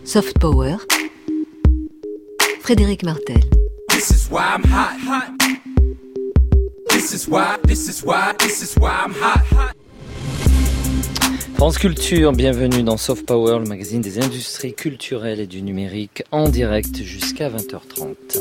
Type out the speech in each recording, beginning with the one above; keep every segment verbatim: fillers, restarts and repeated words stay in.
Soft Power, Frédéric Martel. This is why I'm hot, hot. This is why, this is why, this is why I'm hot, hot. France Culture, bienvenue dans Soft Power, le magazine des industries culturelles et du numérique, en direct jusqu'à vingt heures trente.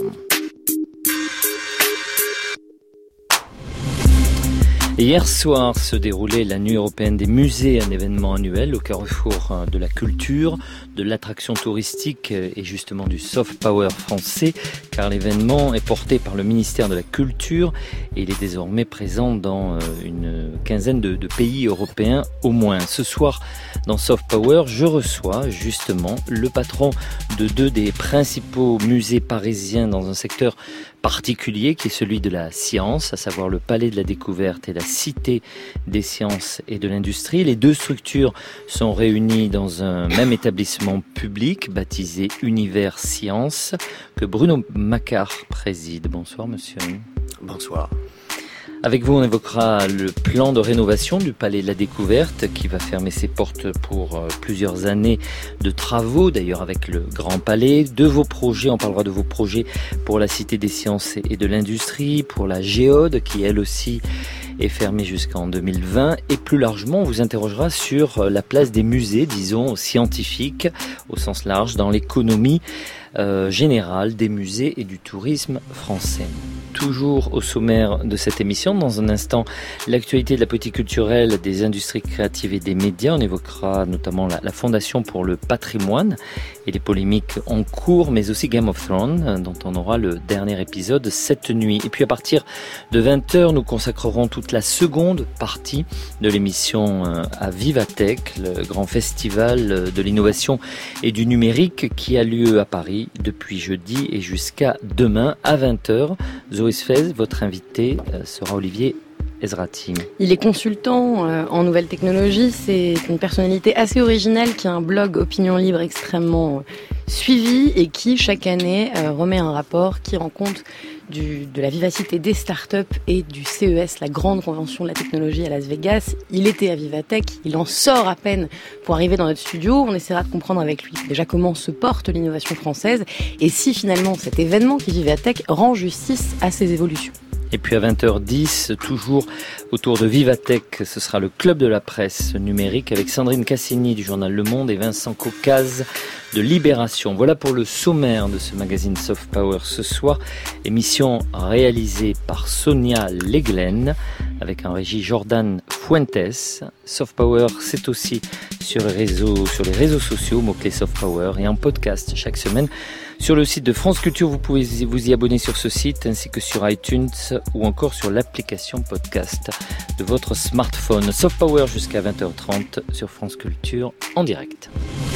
Hier soir se déroulait la Nuit européenne des musées, un événement annuel au carrefour de la culture, de l'attraction touristique et justement du soft power français, car l'événement est porté par le ministère de la Culture et il est désormais présent dans une quinzaine de, de pays européens au moins. Ce soir, dans Soft Power, je reçois justement le patron de deux des principaux musées parisiens dans un secteur particulier qui est celui de la science, à savoir le Palais de la Découverte et la Cité des Sciences et de l'Industrie. Les deux structures sont réunies dans un même établissement public baptisé Univers Science que Bruno Macquart préside. Bonsoir monsieur. Bonsoir. Avec vous, on évoquera le plan de rénovation du Palais de la Découverte qui va fermer ses portes pour plusieurs années de travaux, d'ailleurs avec le Grand Palais. De vos projets, on parlera de vos projets pour la Cité des Sciences et de l'Industrie, pour la Géode qui elle aussi est fermée jusqu'en deux mille vingt. Et plus largement, on vous interrogera sur la place des musées, disons scientifiques au sens large, dans l'économie Euh, générale des musées et du tourisme français. Toujours au sommaire de cette émission, dans un instant, l'actualité de la politique culturelle, des industries créatives et des médias. On évoquera notamment la, la Fondation pour le patrimoine et les polémiques en cours, mais aussi Game of Thrones, dont on aura le dernier épisode cette nuit. Et puis à partir de vingt heures, nous consacrerons toute la seconde partie de l'émission à Vivatech, le grand festival de l'innovation et du numérique qui a lieu à Paris depuis jeudi et jusqu'à demain à vingt heures. Zoé Sfez, votre invité sera Olivier Ezrati. Il est consultant euh, en nouvelles technologies, c'est une personnalité assez originale qui a un blog Opinion Libre extrêmement euh, suivi et qui chaque année euh, remet un rapport qui rend compte du, de la vivacité des startups et du C E S, la grande convention de la technologie à Las Vegas. Il était à Vivatech, il en sort à peine pour arriver dans notre studio. On essaiera de comprendre avec lui déjà comment se porte l'innovation française et si finalement cet événement qui est Vivatech rend justice à ces évolutions. Et puis à vingt heures dix, toujours autour de Vivatech, ce sera le Club de la presse numérique avec Sandrine Cassini du journal Le Monde et Vincent Caucase de Libération. Voilà pour le sommaire de ce magazine Soft Power ce soir. Émission réalisée par Sonia Leglen avec un régie Jordan Fuentes. Soft Power, c'est aussi sur les réseaux, sur les réseaux sociaux, mot-clé Soft Power, et en podcast chaque semaine. Sur le site de France Culture, vous pouvez vous y abonner sur ce site, ainsi que sur iTunes ou encore sur l'application podcast de votre smartphone. Soft Power jusqu'à vingt heures trente sur France Culture en direct.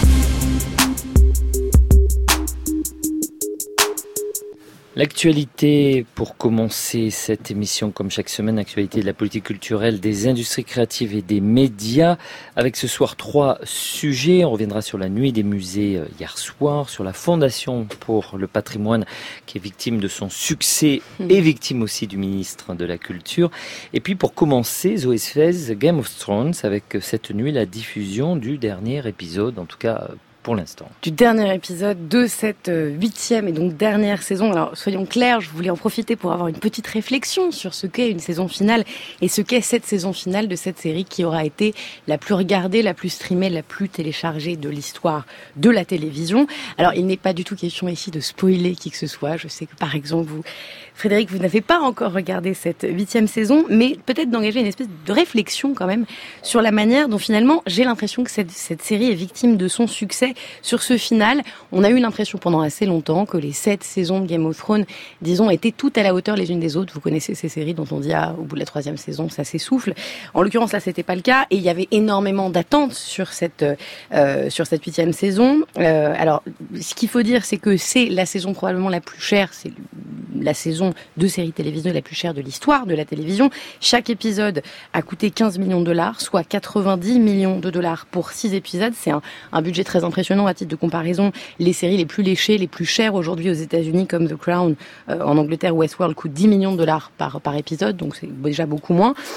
L'actualité, pour commencer cette émission comme chaque semaine, l'actualité de la politique culturelle, des industries créatives et des médias, avec ce soir trois sujets. On reviendra sur la nuit des musées hier soir, sur la Fondation pour le patrimoine qui est victime de son succès et victime aussi du ministre de la Culture. Et puis pour commencer, Zoé Sfez, Game of Thrones, avec cette nuit la diffusion du dernier épisode, en tout cas pour l'instant. Du dernier épisode de cette huitième et donc dernière saison. Alors, soyons clairs, je voulais en profiter pour avoir une petite réflexion sur ce qu'est une saison finale et ce qu'est cette saison finale de cette série qui aura été la plus regardée, la plus streamée, la plus téléchargée de l'histoire de la télévision. Alors, il n'est pas du tout question ici de spoiler qui que ce soit. Je sais que, par exemple, vous, Frédéric, vous n'avez pas encore regardé cette huitième saison, mais peut-être d'engager une espèce de réflexion quand même sur la manière dont finalement, j'ai l'impression que cette, cette série est victime de son succès. Sur ce final, on a eu l'impression pendant assez longtemps que les sept saisons de Game of Thrones, disons, étaient toutes à la hauteur les unes des autres. Vous connaissez ces séries dont on dit, ah, au bout de la troisième saison, ça s'essouffle. En l'occurrence, là, c'était pas le cas. Et il y avait énormément d'attentes sur cette, euh, sur cette huitième saison. Euh, alors, ce qu'il faut dire, c'est que c'est la saison probablement la plus chère. C'est la saison de séries télévisées la plus chère de l'histoire de la télévision. Chaque épisode a coûté quinze millions de dollars, soit quatre-vingt-dix millions de dollars pour six épisodes. C'est un, un budget très impressionnant. À titre de comparaison, les séries les plus léchées, les plus chères aujourd'hui aux États-Unis, comme The Crown, euh, en Angleterre, Westworld, coûtent dix millions de dollars par, par épisode, donc c'est déjà beaucoup moins.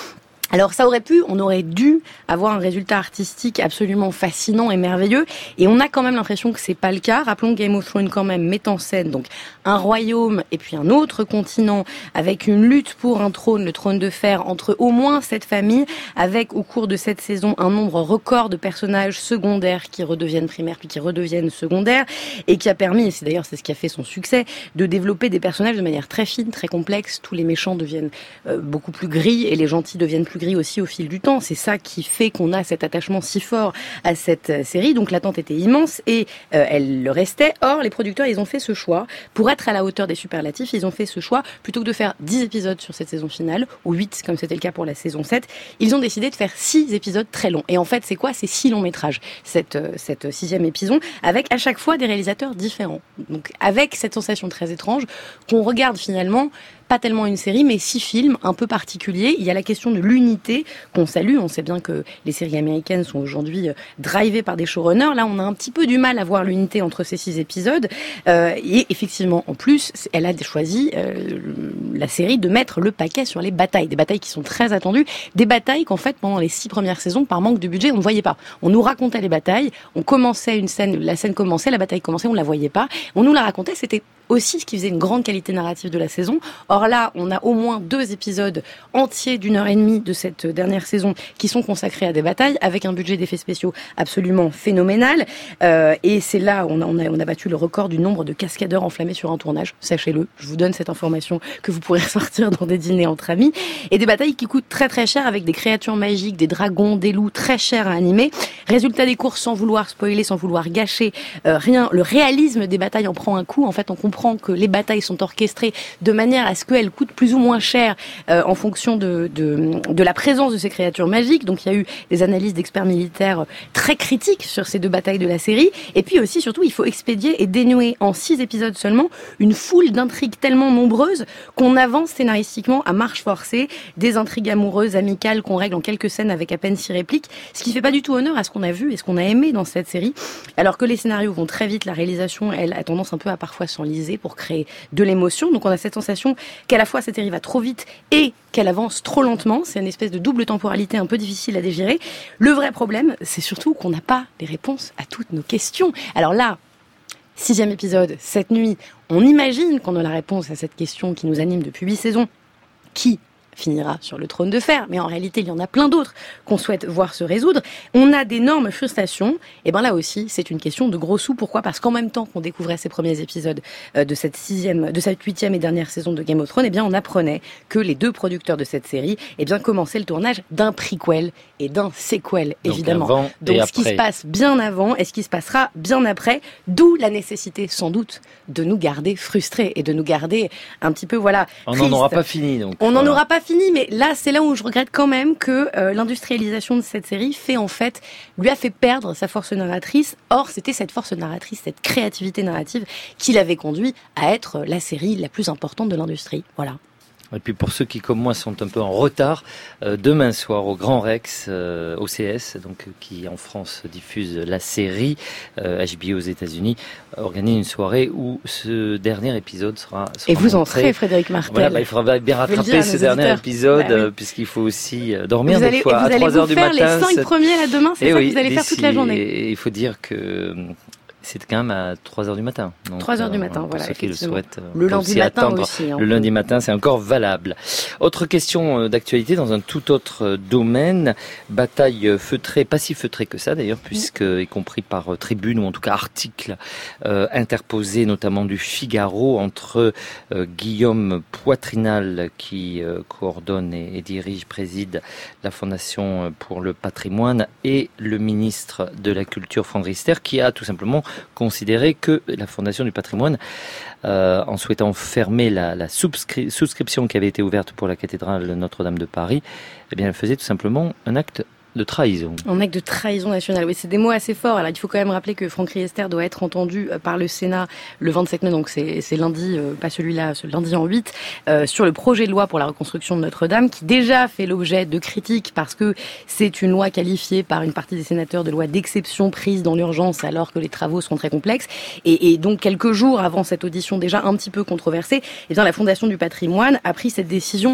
Alors ça aurait pu, on aurait dû avoir un résultat artistique absolument fascinant et merveilleux, et on a quand même l'impression que c'est pas le cas. Rappelons que Game of Thrones quand même met en scène donc un royaume et puis un autre continent avec une lutte pour un trône, le trône de fer, entre au moins cette famille, avec au cours de cette saison un nombre record de personnages secondaires qui redeviennent primaires puis qui redeviennent secondaires, et qui a permis, et c'est d'ailleurs c'est ce qui a fait son succès, de développer des personnages de manière très fine, très complexe. Tous les méchants deviennent euh, beaucoup plus gris et les gentils deviennent plus gris aussi au fil du temps. C'est ça qui fait qu'on a cet attachement si fort à cette série. Donc l'attente était immense et euh, elle le restait. Or, les producteurs, ils ont fait ce choix. Pour être à la hauteur des superlatifs, ils ont fait ce choix. Plutôt que de faire dix épisodes sur cette saison finale, ou huit, comme c'était le cas pour la saison sept, ils ont décidé de faire six épisodes très longs. Et en fait, c'est quoi? C'est six longs métrages, cette, cette sixième épisode, avec à chaque fois des réalisateurs différents. Donc avec cette sensation très étrange qu'on regarde finalement pas tellement une série, mais six films un peu particuliers. Il y a la question de l'unité qu'on salue. On sait bien que les séries américaines sont aujourd'hui drivées par des showrunners. Là, on a un petit peu du mal à voir l'unité entre ces six épisodes. Euh, et effectivement, en plus, elle a choisi, euh, la série, de mettre le paquet sur les batailles. Des batailles qui sont très attendues. Des batailles qu'en fait, pendant les six premières saisons, par manque de budget, on ne voyait pas. On nous racontait les batailles. On commençait une scène, la scène commençait, la bataille commençait, on ne la voyait pas. On nous la racontait, c'était aussi ce qui faisait une grande qualité narrative de la saison. Or là, on a au moins deux épisodes entiers d'une heure et demie de cette dernière saison qui sont consacrés à des batailles, avec un budget d'effets spéciaux absolument phénoménal. Euh, et c'est là, on a, on a, on a battu le record du nombre de cascadeurs enflammés sur un tournage. Sachez-le, je vous donne cette information que vous pourrez ressortir dans des dîners entre amis. Et des batailles qui coûtent très très cher, avec des créatures magiques, des dragons, des loups, très chers à animer. Résultat des courses, sans vouloir spoiler, sans vouloir gâcher euh, rien, le réalisme des batailles en prend un coup. En fait, on comprend que les batailles sont orchestrées de manière à ce qu'elles coûtent plus ou moins cher euh, en fonction de, de, de la présence de ces créatures magiques. Donc il y a eu des analyses d'experts militaires très critiques sur ces deux batailles de la série. Et puis aussi, surtout, il faut expédier et dénouer en six épisodes seulement une foule d'intrigues tellement nombreuses qu'on avance scénaristiquement à marche forcée, des intrigues amoureuses, amicales qu'on règle en quelques scènes avec à peine six répliques, ce qui fait pas du tout honneur à ce qu'on a vu et ce qu'on a aimé dans cette série. Alors que les scénarios vont très vite, la réalisation, elle, a tendance un peu à parfois s'enliser pour créer de l'émotion. Donc on a cette sensation qu'à la fois cette série va trop vite et qu'elle avance trop lentement. C'est une espèce de double temporalité un peu difficile à digérer. Le vrai problème, c'est surtout qu'on n'a pas les réponses à toutes nos questions. Alors là, sixième épisode, cette nuit, on imagine qu'on a la réponse à cette question qui nous anime depuis huit saisons. Qui finira sur le trône de fer, mais en réalité, il y en a plein d'autres qu'on souhaite voir se résoudre. On a d'énormes frustrations, et ben là aussi, c'est une question de gros sous. Pourquoi ? Parce qu'en même temps qu'on découvrait ces premiers épisodes de cette sixième, de cette huitième et dernière saison de Game of Thrones, eh bien, on apprenait que les deux producteurs de cette série, eh bien, commençaient le tournage d'un prequel et d'un sequel, évidemment. Donc, Donc ce après. qui se passe bien avant et ce qui se passera bien après, d'où la nécessité, sans doute, de nous garder frustrés et de nous garder un petit peu, voilà, On n'en aura pas fini, donc. On n'en aura pas fini, mais là, c'est là où je regrette quand même que euh, l'industrialisation de cette série fait en fait, lui a fait perdre sa force narratrice. Or, c'était cette force narratrice, cette créativité narrative qui l'avait conduit à être la série la plus importante de l'industrie. Voilà. Et puis pour ceux qui, comme moi, sont un peu en retard, euh, demain soir au Grand Rex, euh, O C S, donc qui en France diffuse la série, euh, H B O aux États-Unis, organise une soirée où ce dernier épisode sera. sera Et vous montré. en serez, Frédéric Martel. Voilà, bah, il faudra bien rattraper ce dernier épisode, bah, oui. puisqu'il faut aussi dormir vous des allez, fois vous à trois heures du matin. Vous allez vous faire les cinq premiers là demain, c'est et ça oui, que vous allez faire toute la journée. Et il faut dire que c'est quand même à trois heures du matin. Donc, trois heures du matin, euh, voilà. Ceux qui le souhaitent, le lundi matin aussi. Hein. Le lundi matin, c'est encore valable. Autre question d'actualité dans un tout autre domaine. Bataille feutrée, pas si feutrée que ça d'ailleurs, puisque, mmh. y compris par tribune ou en tout cas article euh, interposé, notamment du Figaro, entre euh, Guillaume Poitrinal, qui euh, coordonne et, et dirige, préside la Fondation pour le patrimoine, et le ministre de la Culture, Franck Riester, qui a tout simplement considérer que la Fondation du patrimoine, euh, en souhaitant fermer la, la souscri- souscription qui avait été ouverte pour la cathédrale Notre-Dame de Paris, eh bien, elle faisait tout simplement un acte de trahison. Un acte de trahison nationale. Oui, c'est des mots assez forts. Alors, il faut quand même rappeler que Franck Riester doit être entendu par le Sénat le vingt-sept mai, donc c'est, c'est lundi, euh, pas celui-là, ce lundi en huit, euh, sur le projet de loi pour la reconstruction de Notre-Dame, qui déjà fait l'objet de critiques parce que c'est une loi qualifiée par une partie des sénateurs de loi d'exception prise dans l'urgence alors que les travaux sont très complexes. Et, et donc, quelques jours avant cette audition déjà un petit peu controversée, eh bien, la Fondation du patrimoine a pris cette décision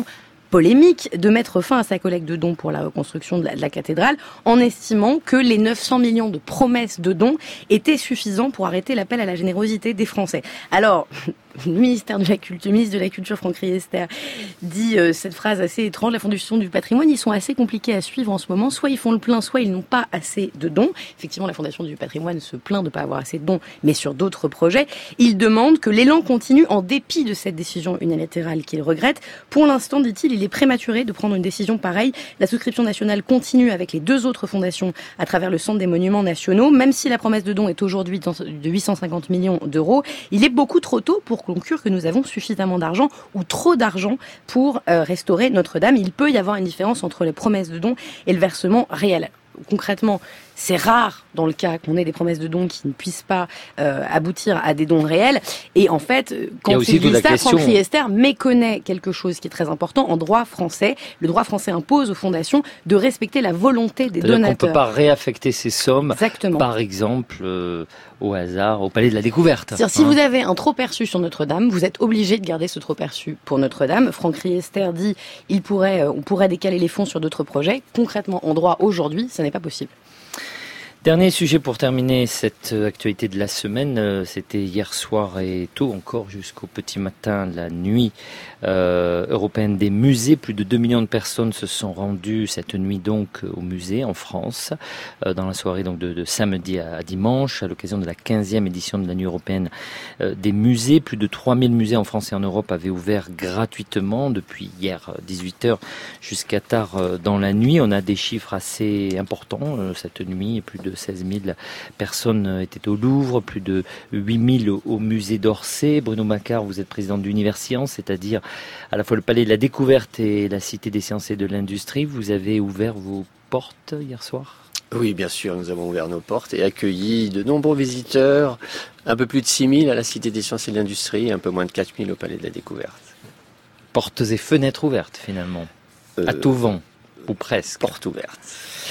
polémique de mettre fin à sa collecte de dons pour la reconstruction de la, de la cathédrale en estimant que les neuf cents millions de promesses de dons étaient suffisants pour arrêter l'appel à la générosité des Français. Alors, le ministère de la Culture, le ministre de la Culture, Franck Riester, dit euh, cette phrase assez étrange, la Fondation du patrimoine, ils sont assez compliqués à suivre en ce moment. Soit ils font le plein, soit ils n'ont pas assez de dons. Effectivement, la Fondation du patrimoine se plaint de ne pas avoir assez de dons, mais sur d'autres projets. Il demande que l'élan continue en dépit de cette décision unilatérale qu'il regrette. Pour l'instant, dit-il, il est prématuré de prendre une décision pareille. La souscription nationale continue avec les deux autres fondations à travers le Centre des Monuments Nationaux. Même si la promesse de dons est aujourd'hui de huit cent cinquante millions d'euros, il est beaucoup trop tôt pour conclure que nous avons suffisamment d'argent ou trop d'argent pour euh, restaurer Notre-Dame. Il peut y avoir une différence entre les promesses de dons et le versement réel. Concrètement, c'est rare dans le cas qu'on ait des promesses de dons qui ne puissent pas euh, aboutir à des dons réels. Et en fait, quand il, il dit ça, question... Franck Riester méconnaît quelque chose qui est très important en droit français. Le droit français impose aux fondations de respecter la volonté des C'est-à-dire donateurs. On ne peut pas réaffecter ces sommes, Exactement. Par exemple, euh, au hasard, au Palais de la Découverte. C'est-à-dire, hein. Si vous avez un trop-perçu sur Notre-Dame, vous êtes obligé de garder ce trop-perçu pour Notre-Dame. Franck Riester dit il pourrait, euh, on pourrait décaler les fonds sur d'autres projets. Concrètement, en droit, aujourd'hui, ça n'est pas possible. Dernier sujet pour terminer cette actualité de la semaine, c'était hier soir et tôt encore jusqu'au petit matin, la nuit euh, européenne des musées. Plus de deux millions de personnes se sont rendues cette nuit donc au musée en France, euh, dans la soirée donc de, de samedi à dimanche, à l'occasion de la quinzième édition de la nuit européenne euh, des musées. Plus de trois mille musées en France et en Europe avaient ouvert gratuitement depuis hier dix-huit heures jusqu'à tard euh, dans la nuit. On a des chiffres assez importants euh, cette nuit, plus de seize mille personnes étaient au Louvre, plus de huit mille au, au musée d'Orsay. Bruno Macquart, vous êtes président d'Universcience, c'est-à-dire à la fois le Palais de la Découverte et la Cité des Sciences et de l'Industrie. Vous avez ouvert vos portes hier soir ? Oui, bien sûr, nous avons ouvert nos portes et accueilli de nombreux visiteurs, un peu plus de six mille à la Cité des Sciences et de l'Industrie et un peu moins de quatre mille au Palais de la Découverte. Portes et fenêtres ouvertes finalement, euh, à tout vent, ou presque. Portes ouvertes.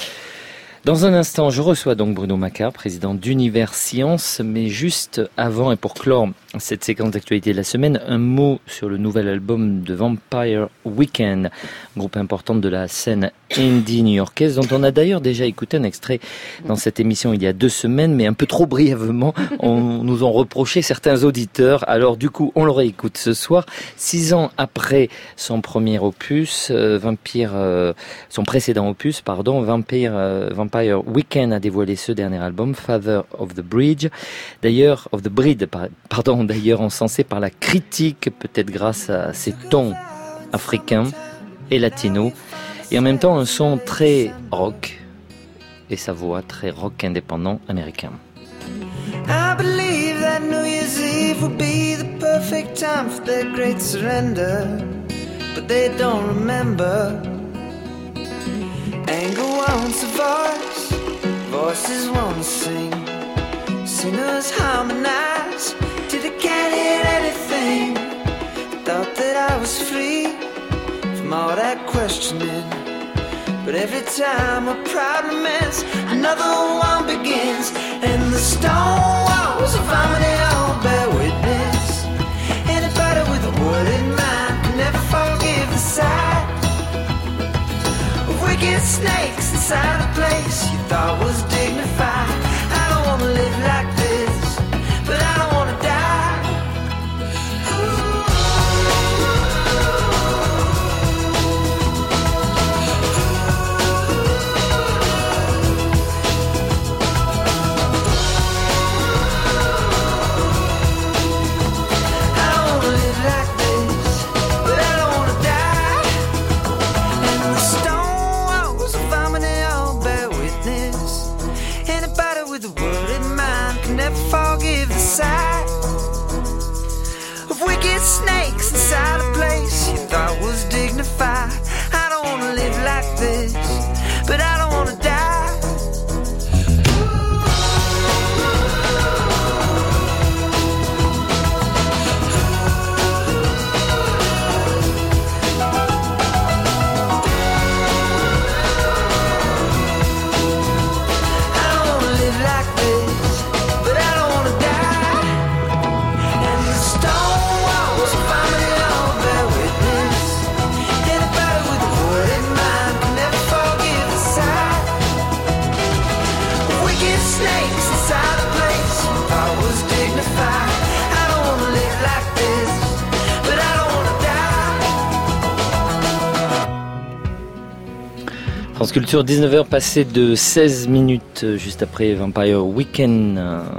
Dans un instant, je reçois donc Bruno Macquart, président d'Universcience, mais juste avant et pour clore cette séquence d'actualité de la semaine, un mot sur le nouvel album de Vampire Weekend, groupe important de la scène indie new-yorkaise, dont on a d'ailleurs déjà écouté un extrait dans cette émission il y a deux semaines, mais un peu trop brièvement, on nous ont reproché certains auditeurs, alors du coup on le réécoute ce soir, six ans après son premier opus, euh, Vampire, euh, son précédent opus, pardon, Vampire, euh, Vampire Weekend a dévoilé ce dernier album, Father of the Bridge, d'ailleurs, of the Breed, pardon, d'ailleurs encensé par la critique, peut-être grâce à ses tons africains et latinos, et en même temps un son très rock, et sa voix très rock indépendant américain. I believe that New Year's Eve will be the perfect time for their great surrender, but they don't remember. Anger wants a voice, voices want to sing, singers harmonize till they can't hear anything. Thought that I was free from all that questioning, but every time a problem ends, another one begins, and the stone walls of harmony all bear witness. Anybody with a wooden mind can never forgive the sight of wicked snakes inside a place you thought was dignified. I don't wanna live like this, but I don't wanna die. Sight of wicked snakes inside a place you thought was dignified. I don't wanna live like this, but I don't wanna die. Find France Culture, dix-neuf heures passées de seize minutes, juste après Vampire Weekend.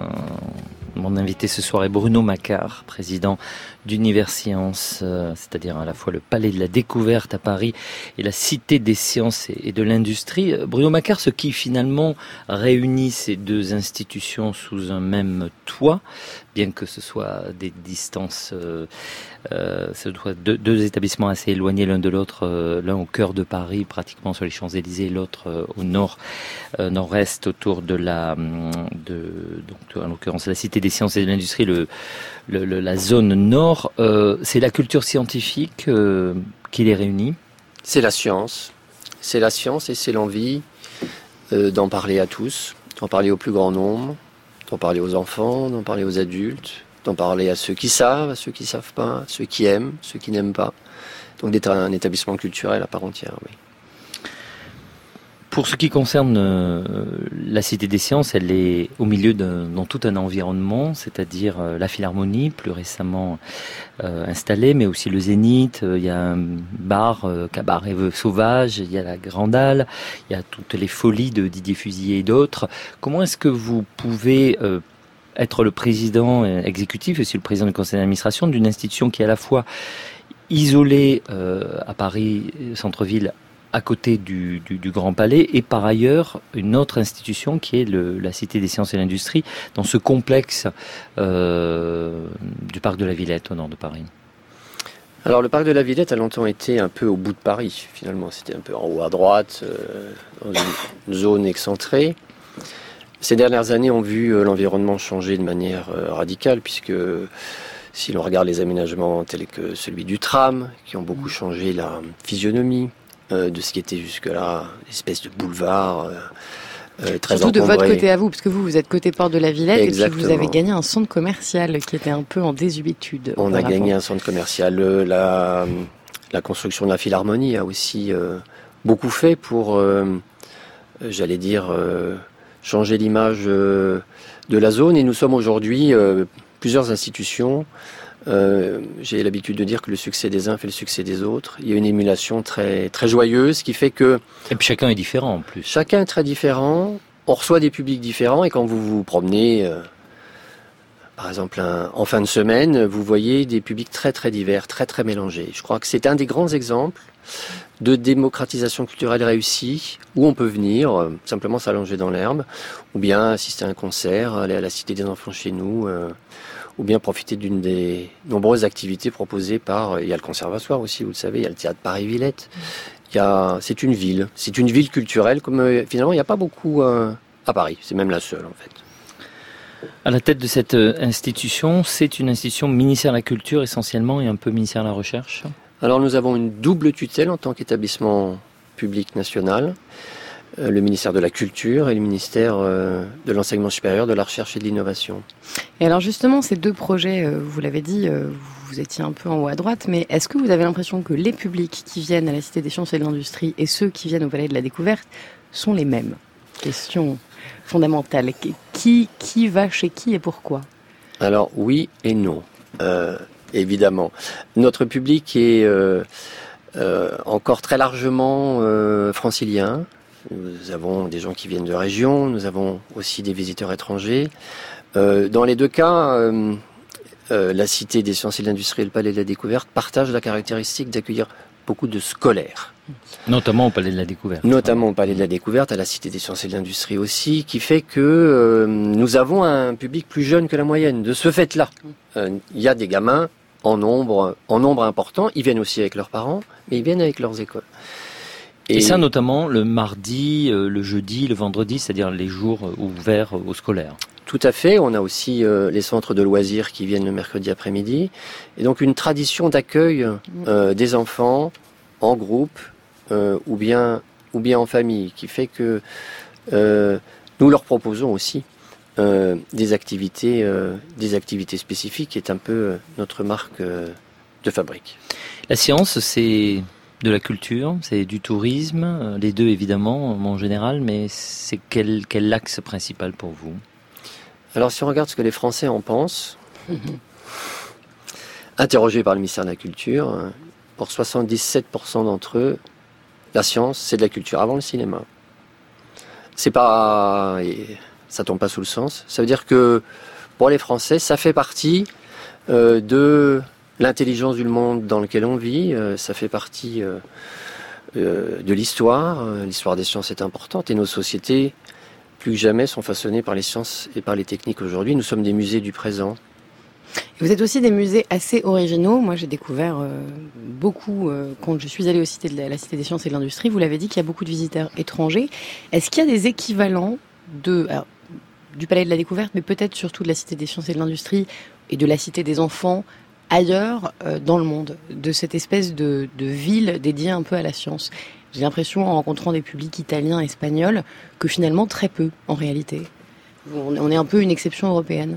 Mon invité ce soir est Bruno Macquart, président d'Univers Sciences, euh, c'est-à-dire à la fois le Palais de la Découverte à Paris et la Cité des Sciences et de l'Industrie. Bruno Macquart, ce qui finalement réunit ces deux institutions sous un même toit, bien que ce soit des distances, euh, euh, ce soit deux, deux établissements assez éloignés l'un de l'autre, euh, l'un au cœur de Paris, pratiquement sur les Champs-Élysées, l'autre euh, au nord, euh, nord-est, autour de la, de, donc en l'occurrence la Cité des Sciences et de l'Industrie, le, le, le la zone nord. Euh, c'est la culture scientifique euh, qui les réunit. C'est la science, c'est la science et c'est l'envie euh, d'en parler à tous, d'en parler au plus grand nombre, d'en parler aux enfants, d'en parler aux adultes, d'en parler à ceux qui savent, à ceux qui savent pas, à ceux qui aiment, ceux qui n'aiment pas. Donc d'être un établissement culturel à part entière, oui. Pour ce qui concerne euh, la Cité des Sciences, elle est au milieu d'un, dans tout un environnement, c'est-à-dire euh, la Philharmonie, plus récemment euh, installée, mais aussi le Zénith, euh, il y a un bar, euh, Cabaret Sauvage, il y a la Grande Halle, il y a toutes les folies de Didier Fusilier et d'autres. Comment est-ce que vous pouvez euh, être le président exécutif et aussi le président du conseil d'administration d'une institution qui est à la fois isolée euh, à Paris, centre-ville, à côté du, du, du Grand Palais, et par ailleurs une autre institution qui est le, la Cité des Sciences et de l'Industrie, dans ce complexe euh, du Parc de la Villette, au nord de Paris. Alors le Parc de la Villette a longtemps été un peu au bout de Paris, finalement. C'était un peu en haut à droite, euh, dans une zone excentrée. Ces dernières années ont vu euh, l'environnement changer de manière euh, radicale, puisque si l'on regarde les aménagements tels que celui du tram, qui ont beaucoup changé la physionomie de ce qui était jusque-là, une espèce de boulevard euh, euh, très Surtout encombré. De votre côté à vous, parce que vous, vous êtes côté Porte de la Villette. Exactement. Et puis vous avez gagné un centre commercial qui était un peu en désuétude. On a gagné un centre commercial. Le, la, la construction de la Philharmonie a aussi euh, beaucoup fait pour, euh, j'allais dire, euh, changer l'image euh, de la zone. Et nous sommes aujourd'hui euh, plusieurs institutions. Euh, j'ai l'habitude de dire que le succès des uns fait le succès des autres. Il y a une émulation très très joyeuse qui fait que... Et puis chacun est différent en plus. Chacun est très différent. On reçoit des publics différents et quand vous vous promenez, euh, par exemple un, en fin de semaine, vous voyez des publics très très divers, très très mélangés. Je crois que c'est un des grands exemples de démocratisation culturelle réussie où on peut venir euh, simplement s'allonger dans l'herbe ou bien assister à un concert, aller à la Cité des Enfants chez nous... Euh, ou bien profiter d'une des nombreuses activités proposées par... Il y a le conservatoire aussi, vous le savez, il y a le théâtre Paris-Villette. Il y a, c'est une ville, c'est une ville culturelle, comme euh, finalement il n'y a pas beaucoup euh, à Paris, c'est même la seule en fait. À la tête de cette institution, c'est une institution ministère de la Culture essentiellement et un peu ministère de la Recherche. Alors nous avons une double tutelle en tant qu'établissement public national. Le ministère de la Culture et le ministère de l'Enseignement supérieur, de la Recherche et de l'Innovation. Et alors justement, ces deux projets, vous l'avez dit, vous étiez un peu en haut à droite, mais est-ce que vous avez l'impression que les publics qui viennent à la Cité des Sciences et de l'Industrie et ceux qui viennent au Palais de la Découverte sont les mêmes? Question fondamentale. Qui, qui va chez qui et pourquoi? Alors oui et non, euh, évidemment. Notre public est euh, euh, encore très largement euh, francilien. Nous avons des gens qui viennent de région, nous avons aussi des visiteurs étrangers. Euh, dans les deux cas, euh, euh, la Cité des Sciences et de l'Industrie et le Palais de la Découverte partagent la caractéristique d'accueillir beaucoup de scolaires. Notamment au Palais de la Découverte. Notamment au Palais de la Découverte, à la Cité des Sciences et de l'Industrie aussi, qui fait que euh, nous avons un public plus jeune que la moyenne. De ce fait-là, euh, il y a des gamins en nombre, en nombre important, ils viennent aussi avec leurs parents, mais ils viennent avec leurs écoles. Et, et ça notamment le mardi, euh, le jeudi, le vendredi, c'est-à-dire les jours euh, ouverts aux scolaires. Tout à fait. On a aussi euh, les centres de loisirs qui viennent le mercredi après-midi. Et donc une tradition d'accueil euh, des enfants en groupe euh, ou bien ou bien en famille, qui fait que euh, nous leur proposons aussi euh, des activités euh, des activités spécifiques, qui est un peu euh, notre marque euh, de fabrique. La science, c'est de la culture, c'est du tourisme, les deux évidemment en général, mais c'est quel, quel axe principal pour vous? Alors si on regarde ce que les Français en pensent, mmh. interrogés par le ministère de la Culture, pour soixante-dix-sept pour cent d'entre eux, la science, c'est de la culture avant le cinéma. C'est pas, et ça tombe pas sous le sens. Ça veut dire que pour les Français, ça fait partie euh, de l'intelligence du monde dans lequel on vit. Euh, ça fait partie euh, euh, de l'histoire. Euh, l'histoire des sciences est importante et nos sociétés, plus que jamais, sont façonnées par les sciences et par les techniques aujourd'hui. Nous sommes des musées du présent. Vous êtes aussi des musées assez originaux. Moi, j'ai découvert euh, beaucoup euh, quand je suis allée au cité de la, la Cité des Sciences et de l'Industrie. Vous l'avez dit qu'il y a beaucoup de visiteurs étrangers. Est-ce qu'il y a des équivalents de, alors, du Palais de la Découverte, mais peut-être surtout de la Cité des Sciences et de l'Industrie et de la Cité des Enfants ailleurs euh, dans le monde, de cette espèce de, de ville dédiée un peu à la science? J'ai l'impression, en rencontrant des publics italiens, espagnols, que finalement très peu, en réalité. On, on est un peu une exception européenne.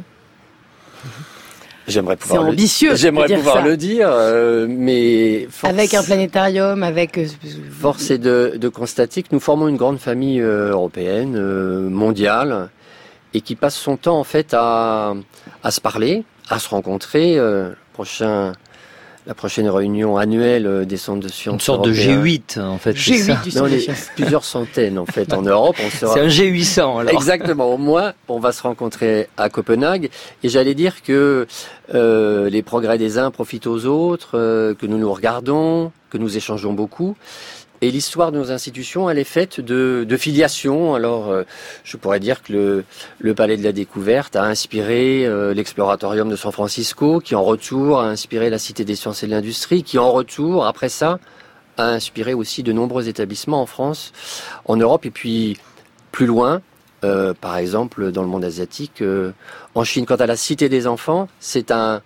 J'aimerais pouvoir, c'est le, ambitieux j'aimerais de dire pouvoir ça. le dire, euh, mais force, avec un planétarium, avec euh, force est de, de constater que nous formons une grande famille euh, européenne, euh, mondiale, et qui passe son temps en fait à, à se parler, à se rencontrer. Euh, prochain, la prochaine réunion annuelle des centres de sciences. Une sorte européens. de G huit en fait. G huit c'est ça. du Mais on centre de est sciences. plusieurs centaines en fait en Europe. On sera... C'est un G huit cents alors. Exactement. Au moins, on va se rencontrer à Copenhague. Et j'allais dire que euh, les progrès des uns profitent aux autres, euh, que nous nous regardons, que nous échangeons beaucoup. Et l'histoire de nos institutions, elle est faite de, de filiation. Alors, euh, je pourrais dire que le, le Palais de la Découverte a inspiré euh, l'Exploratorium de San Francisco, qui en retour a inspiré la Cité des Sciences et de l'Industrie, qui en retour, après ça, a inspiré aussi de nombreux établissements en France, en Europe, et puis plus loin, euh, par exemple dans le monde asiatique, euh, en Chine. Quant à la Cité des Enfants, c'est un...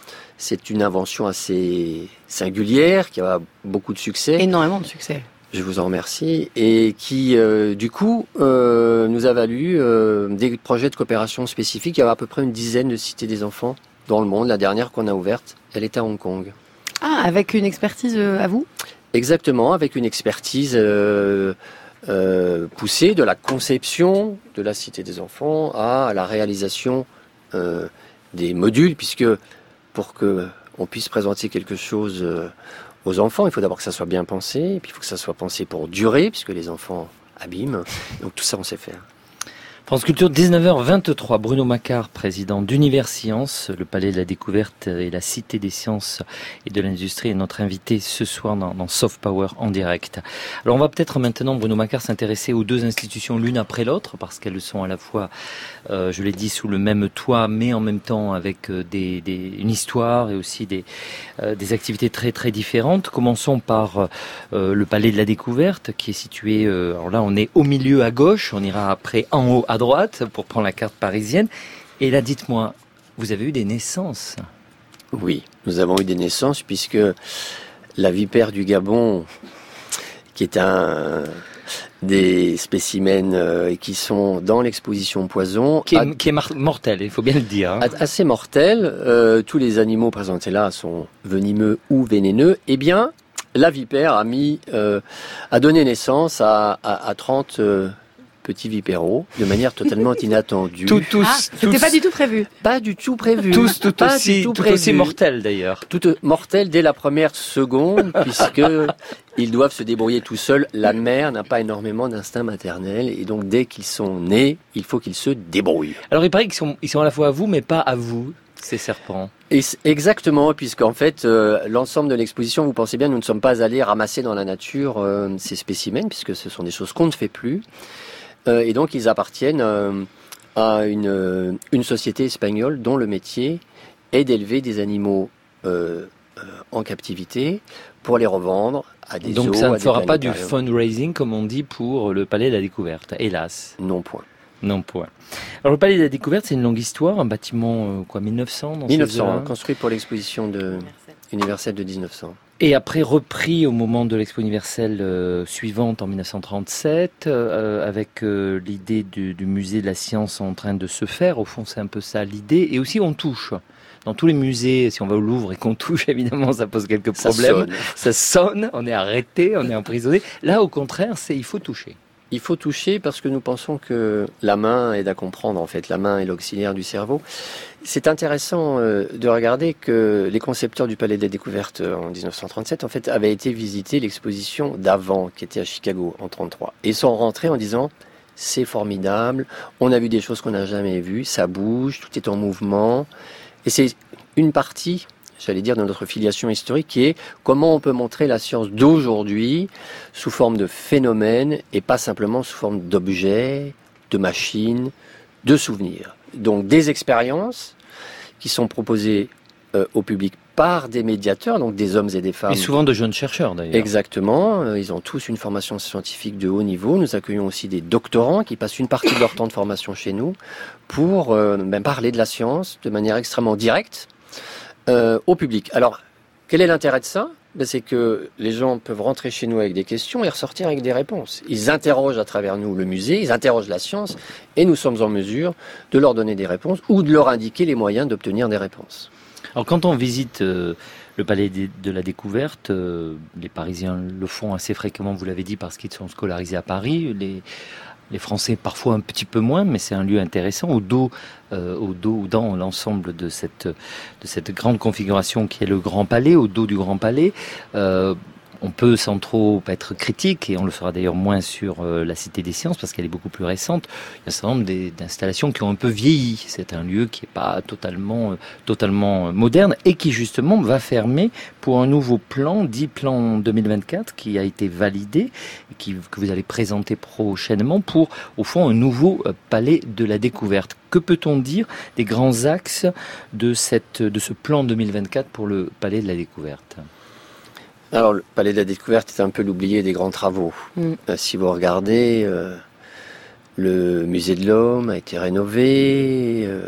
C'est une invention assez singulière, qui a beaucoup de succès. Énormément de succès. Je vous en remercie. Et qui, euh, du coup, euh, nous a valu euh, des projets de coopération spécifiques. Il y avait à peu près une dizaine de cités des enfants dans le monde. La dernière qu'on a ouverte, elle était à Hong Kong. Ah, avec une expertise euh, à vous? Exactement, avec une expertise euh, euh, poussée de la conception de la cité des enfants à la réalisation euh, des modules, puisque pour que on puisse présenter quelque chose euh, aux enfants, il faut d'abord que ça soit bien pensé, et puis il faut que ça soit pensé pour durer, puisque les enfants abîment. Donc tout ça, on sait faire. France Culture, dix-neuf heures vingt-trois. Bruno Macquart, président d'Univers Science, le Palais de la Découverte et la Cité des Sciences et de l'Industrie, est notre invité ce soir dans, dans Soft Power en direct. Alors on va peut-être maintenant, Bruno Macquart, s'intéresser aux deux institutions l'une après l'autre, parce qu'elles sont à la fois, euh, je l'ai dit, sous le même toit, mais en même temps avec des, des, une histoire et aussi des, euh, des activités très très différentes. Commençons par euh, le Palais de la Découverte, qui est situé, euh, alors là on est au milieu à gauche, on ira après en haut à droite pour prendre la carte parisienne. Et là, dites-moi, vous avez eu des naissances? Oui, nous avons eu des naissances, puisque la vipère du Gabon, qui est un des spécimens euh, qui sont dans l'exposition Poison, Qui est, a, qui est mar- mortel, il faut bien le dire. Hein. a, assez mortel. Euh, tous les animaux présentés là sont venimeux ou vénéneux. Eh bien, la vipère a mis, euh, a donné naissance à, à, à trente euh, petits vipéros de manière totalement inattendue. Tout, tous, Ah, c'était tous, pas du tout prévu. Pas du tout prévu. tous tout Pas aussi, du tout tout prévu. aussi mortel d'ailleurs. Tout mortel dès la première seconde, puisque ils doivent se débrouiller tout seuls. La mère n'a pas énormément d'instinct maternel, et donc dès qu'ils sont nés, il faut qu'ils se débrouillent. Alors il paraît qu'ils sont, ils sont à la fois à vous, mais pas à vous, ces serpents. Et c- exactement, puisqu'en fait, euh, l'ensemble de l'exposition, vous pensez bien, nous ne sommes pas allés ramasser dans la nature euh, ces spécimens, puisque ce sont des choses qu'on ne fait plus. Euh, et donc ils appartiennent euh, à une, euh, une société espagnole dont le métier est d'élever des animaux euh, euh, en captivité pour les revendre à des zoos, Donc ça à ne des fera pas du planétariums. fundraising comme on dit pour le Palais de la Découverte, hélas. Non, point. Non, point. Alors le Palais de la Découverte, c'est une longue histoire, un bâtiment euh, quoi, mille neuf cents dans mille neuf ces cents, eaux-là. hein, construit pour l'exposition de, universelle de dix-neuf cents. Et après repris au moment de l'Expo universelle euh, suivante en mille neuf cent trente-sept, euh, avec euh, l'idée du, du musée de la science en train de se faire. Au fond, c'est un peu ça l'idée. Et aussi, on touche. Dans tous les musées, si on va au Louvre et qu'on touche, évidemment, ça pose quelques Ça problèmes. sonne. Ça sonne, on est arrêté, on est emprisonné. Là, au contraire, c'est il faut toucher. il faut toucher parce que nous pensons que la main aide à comprendre, en fait. La main est l'auxiliaire du cerveau. C'est intéressant euh, de regarder que les concepteurs du Palais de la Découverte euh, en dix-neuf cent trente-sept, en fait, avaient été visiter l'exposition d'avant, qui était à Chicago en trente-trois. Et ils sont rentrés en disant, c'est formidable, on a vu des choses qu'on n'a jamais vues, ça bouge, tout est en mouvement. Et c'est une partie, j'allais dire, de notre filiation historique, qui est comment on peut montrer la science d'aujourd'hui sous forme de phénomènes et pas simplement sous forme d'objets, de machines, de souvenirs. Donc des expériences qui sont proposées euh, au public par des médiateurs, donc des hommes et des femmes. Et souvent de jeunes chercheurs d'ailleurs. Exactement, euh, ils ont tous une formation scientifique de haut niveau. Nous accueillons aussi des doctorants qui passent une partie de leur temps de formation chez nous pour euh, ben, parler de la science de manière extrêmement directe euh, au public. Alors, quel est l'intérêt de ça ? Ben, c'est que les gens peuvent rentrer chez nous avec des questions et ressortir avec des réponses. Ils interrogent à travers nous le musée, ils interrogent la science et nous sommes en mesure de leur donner des réponses ou de leur indiquer les moyens d'obtenir des réponses. Alors quand on visite euh, le Palais de la Découverte, euh, les Parisiens le font assez fréquemment, vous l'avez dit, parce qu'ils sont scolarisés à Paris. Les, les Français parfois un petit peu moins, mais c'est un lieu intéressant au dos, euh, au dos, dans l'ensemble de cette de cette grande configuration qui est le Grand Palais, au dos du Grand Palais. Euh, On peut sans trop être critique, et on le fera d'ailleurs moins sur euh, la Cité des Sciences, parce qu'elle est beaucoup plus récente. Il y a un certain nombre des, d'installations qui ont un peu vieilli. C'est un lieu qui n'est pas totalement, euh, totalement moderne, et qui justement va fermer pour un nouveau plan, dit plan deux mille vingt-quatre, qui a été validé, et qui, que vous allez présenter prochainement pour, au fond, un nouveau euh, Palais de la Découverte. Que peut-on dire des grands axes de, cette, de ce plan deux mille vingt-quatre pour le Palais de la Découverte ? Alors, le Palais de la Découverte est un peu l'oublié des grands travaux. Mm. Euh, si vous regardez, euh, le musée de l'Homme a été rénové. Euh,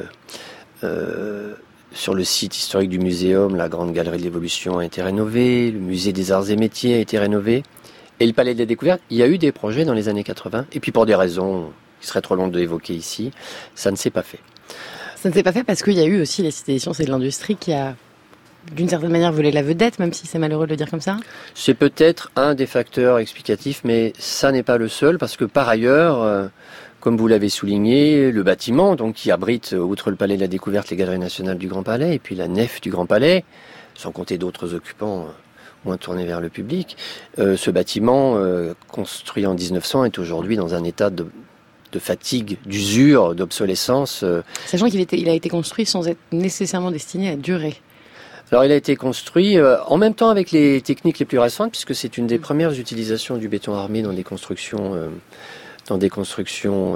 euh, sur le site historique du Muséum, la Grande Galerie de l'Évolution a été rénovée. Le musée des Arts et Métiers a été rénové. Et le Palais de la Découverte, il y a eu des projets dans les années quatre-vingts. Et puis pour des raisons qui seraient trop longues de évoquer ici, ça ne s'est pas fait. Ça ne s'est pas fait parce qu'il y a eu aussi la Cité des Sciences et de l'Industrie qui a, d'une certaine manière, volé la vedette, même si c'est malheureux de le dire comme ça. C'est peut-être un des facteurs explicatifs, mais ça n'est pas le seul, parce que par ailleurs, euh, comme vous l'avez souligné, le bâtiment, donc qui abrite, outre le Palais de la Découverte, les Galeries nationales du Grand Palais, et puis la nef du Grand Palais, sans compter d'autres occupants euh, moins tournés vers le public, euh, ce bâtiment, euh, construit en dix-neuf cents, est aujourd'hui dans un état de de fatigue, d'usure, d'obsolescence. Euh. Sachant qu'il était, il a été construit sans être nécessairement destiné à durer. Alors il a été construit euh, en même temps avec les techniques les plus récentes, puisque c'est une des premières utilisations du béton armé dans des constructions, euh, dans des constructions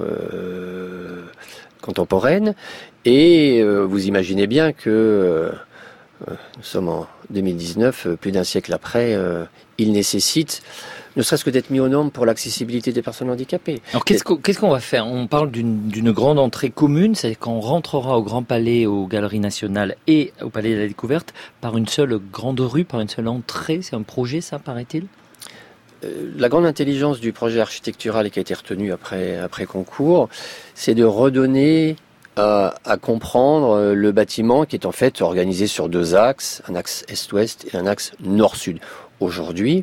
euh, contemporaines. Et euh, vous imaginez bien que euh, nous sommes en deux mille dix-neuf, plus d'un siècle après, euh, il nécessite ne serait-ce que d'être mis aux normes pour l'accessibilité des personnes handicapées. Alors qu'est-ce qu'on, qu'est-ce qu'on va faire ? On parle d'une, d'une grande entrée commune, c'est qu'on rentrera au Grand Palais, aux Galeries nationales et au Palais de la Découverte par une seule grande rue, par une seule entrée. C'est un projet, ça, paraît-il ? euh, La grande intelligence du projet architectural qui a été retenu après, après concours, c'est de redonner à, à comprendre le bâtiment qui est en fait organisé sur deux axes, un axe est-ouest et un axe nord-sud. Aujourd'hui,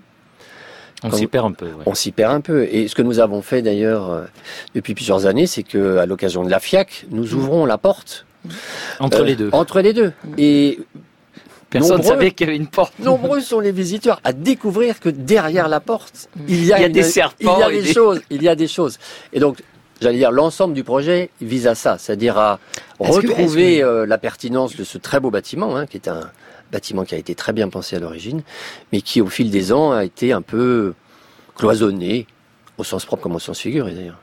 On Quand s'y perd un peu. Ouais. On s'y perd un peu. Et ce que nous avons fait d'ailleurs euh, depuis plusieurs années, c'est que à l'occasion de la FIAC, nous ouvrons la porte entre euh, les deux. Entre les deux. Et personne ne savait qu'il y avait une porte. Nombreux sont les visiteurs à découvrir que derrière la porte, il y a, il y a une, des serpents, il y a des, des choses. Il y a des choses. Et donc, j'allais dire, l'ensemble du projet vise à ça, c'est-à-dire à est-ce retrouver que, que... Euh, la pertinence de ce très beau bâtiment, hein, qui est un bâtiment qui a été très bien pensé à l'origine, mais qui au fil des ans a été un peu cloisonné, au sens propre comme au sens figuré d'ailleurs.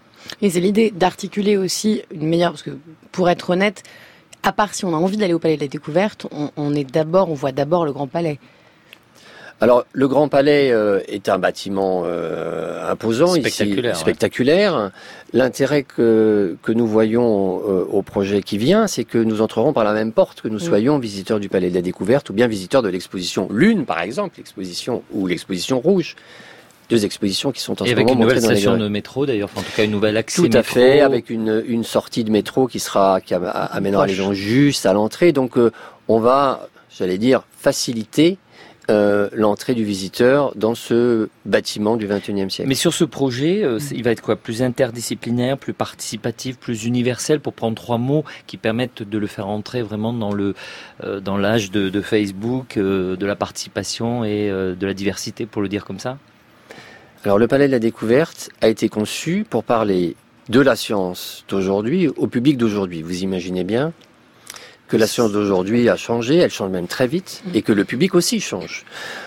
Et c'est l'idée d'articuler aussi une meilleure, parce que pour être honnête, à part si on a envie d'aller au Palais de la Découverte, on, on est d'abord, on voit d'abord le Grand Palais. Alors, le Grand Palais euh, est un bâtiment euh, imposant, spectaculaire, ici, spectaculaire. Ouais. L'intérêt que, que nous voyons euh, au projet qui vient, c'est que nous entrerons par la même porte, que nous mmh. soyons visiteurs du Palais de la Découverte ou bien visiteurs de l'exposition Lune, par exemple, l'exposition ou l'exposition Rouge. Deux expositions qui sont en et ce moment montrées dans les avec une nouvelle station de métro, d'ailleurs, enfin, en tout cas une nouvelle accès métro. Tout à métro. fait, avec une, une sortie de métro qui sera qui amènera les gens juste à l'entrée. Donc, euh, on va, j'allais dire, faciliter euh, l'entrée du visiteur dans ce bâtiment du vingt et unième siècle. Mais sur ce projet, euh, il va être quoi? Plus interdisciplinaire, plus participatif, plus universel, pour prendre trois mots qui permettent de le faire entrer vraiment dans le euh, dans l'âge de, de Facebook, euh, de la participation et euh, de la diversité, pour le dire comme ça? Alors le Palais de la Découverte a été conçu pour parler de la science d'aujourd'hui au public d'aujourd'hui. Vous imaginez bien que la science d'aujourd'hui a changé, elle change même très vite, et que le public aussi change.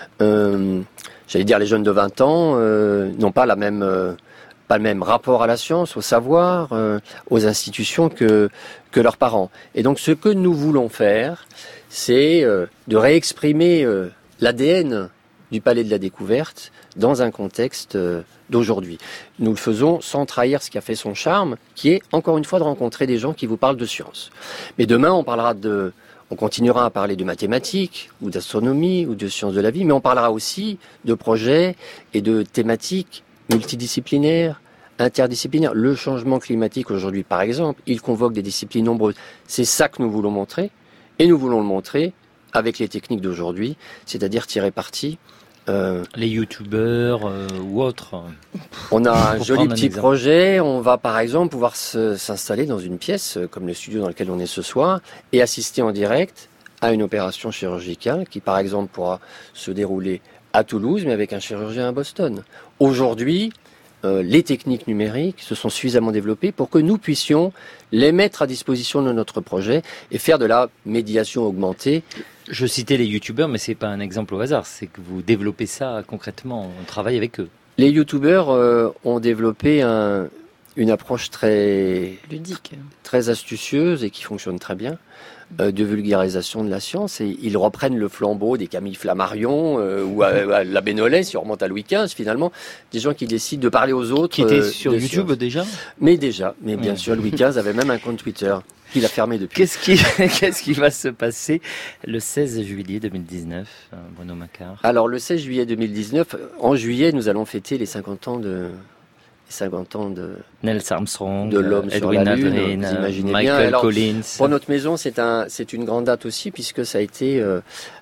Euh, j'allais dire, les jeunes de vingt ans euh, n'ont pas la même, euh, pas le même rapport à la science, au savoir, euh, aux institutions que, que leurs parents. Et donc ce que nous voulons faire, c'est euh, de réexprimer euh, l'A D N du Palais de la Découverte dans un contexte euh, d'aujourd'hui. Nous le faisons sans trahir ce qui a fait son charme, qui est, encore une fois, de rencontrer des gens qui vous parlent de science. Mais demain, on parlera de, on continuera à parler de mathématiques, ou d'astronomie, ou de sciences de la vie, mais on parlera aussi de projets et de thématiques multidisciplinaires, interdisciplinaires. Le changement climatique aujourd'hui, par exemple, il convoque des disciplines nombreuses. C'est ça que nous voulons montrer, et nous voulons le montrer avec les techniques d'aujourd'hui, c'est-à-dire tirer parti Euh, les youtubeurs euh, ou autres. On a un joli petit exemple. projet. On va par exemple pouvoir se, s'installer dans une pièce comme le studio dans lequel on est ce soir et assister en direct à une opération chirurgicale qui par exemple pourra se dérouler à Toulouse mais avec un chirurgien à Boston. Aujourd'hui, euh, les techniques numériques se sont suffisamment développées pour que nous puissions les mettre à disposition de notre projet et faire de la médiation augmentée. Je citais les youtubeurs, mais c'est pas un exemple au hasard, c'est que vous développez ça concrètement, on travaille avec eux. Les youtubeurs euh, ont développé un, une approche très ludique, très astucieuse et qui fonctionne très bien euh, de vulgarisation de la science. Et ils reprennent le flambeau des Camille Flammarion euh, ou à, à la Bénolais, si on remonte à Louis quinze finalement, des gens qui décident de parler aux autres. Qui étaient euh, sur YouTube science. Déjà Mais déjà, mais bien ouais. sûr, Louis quinze avait même un compte Twitter. qu'il a fermé depuis. Qu'est-ce qui, qu'est-ce qui va se passer le seize juillet deux mille dix-neuf, Bruno Macquart? Alors, le seize juillet deux mille dix-neuf, en juillet, nous allons fêter les cinquante ans de... cinquante ans de... Neil Armstrong, de l'homme Edwin sur la Lune, Aldrin, vous imaginez Michael bien. Alors, Collins. Pour notre maison, c'est, un, c'est une grande date aussi, puisque ça a été... Euh,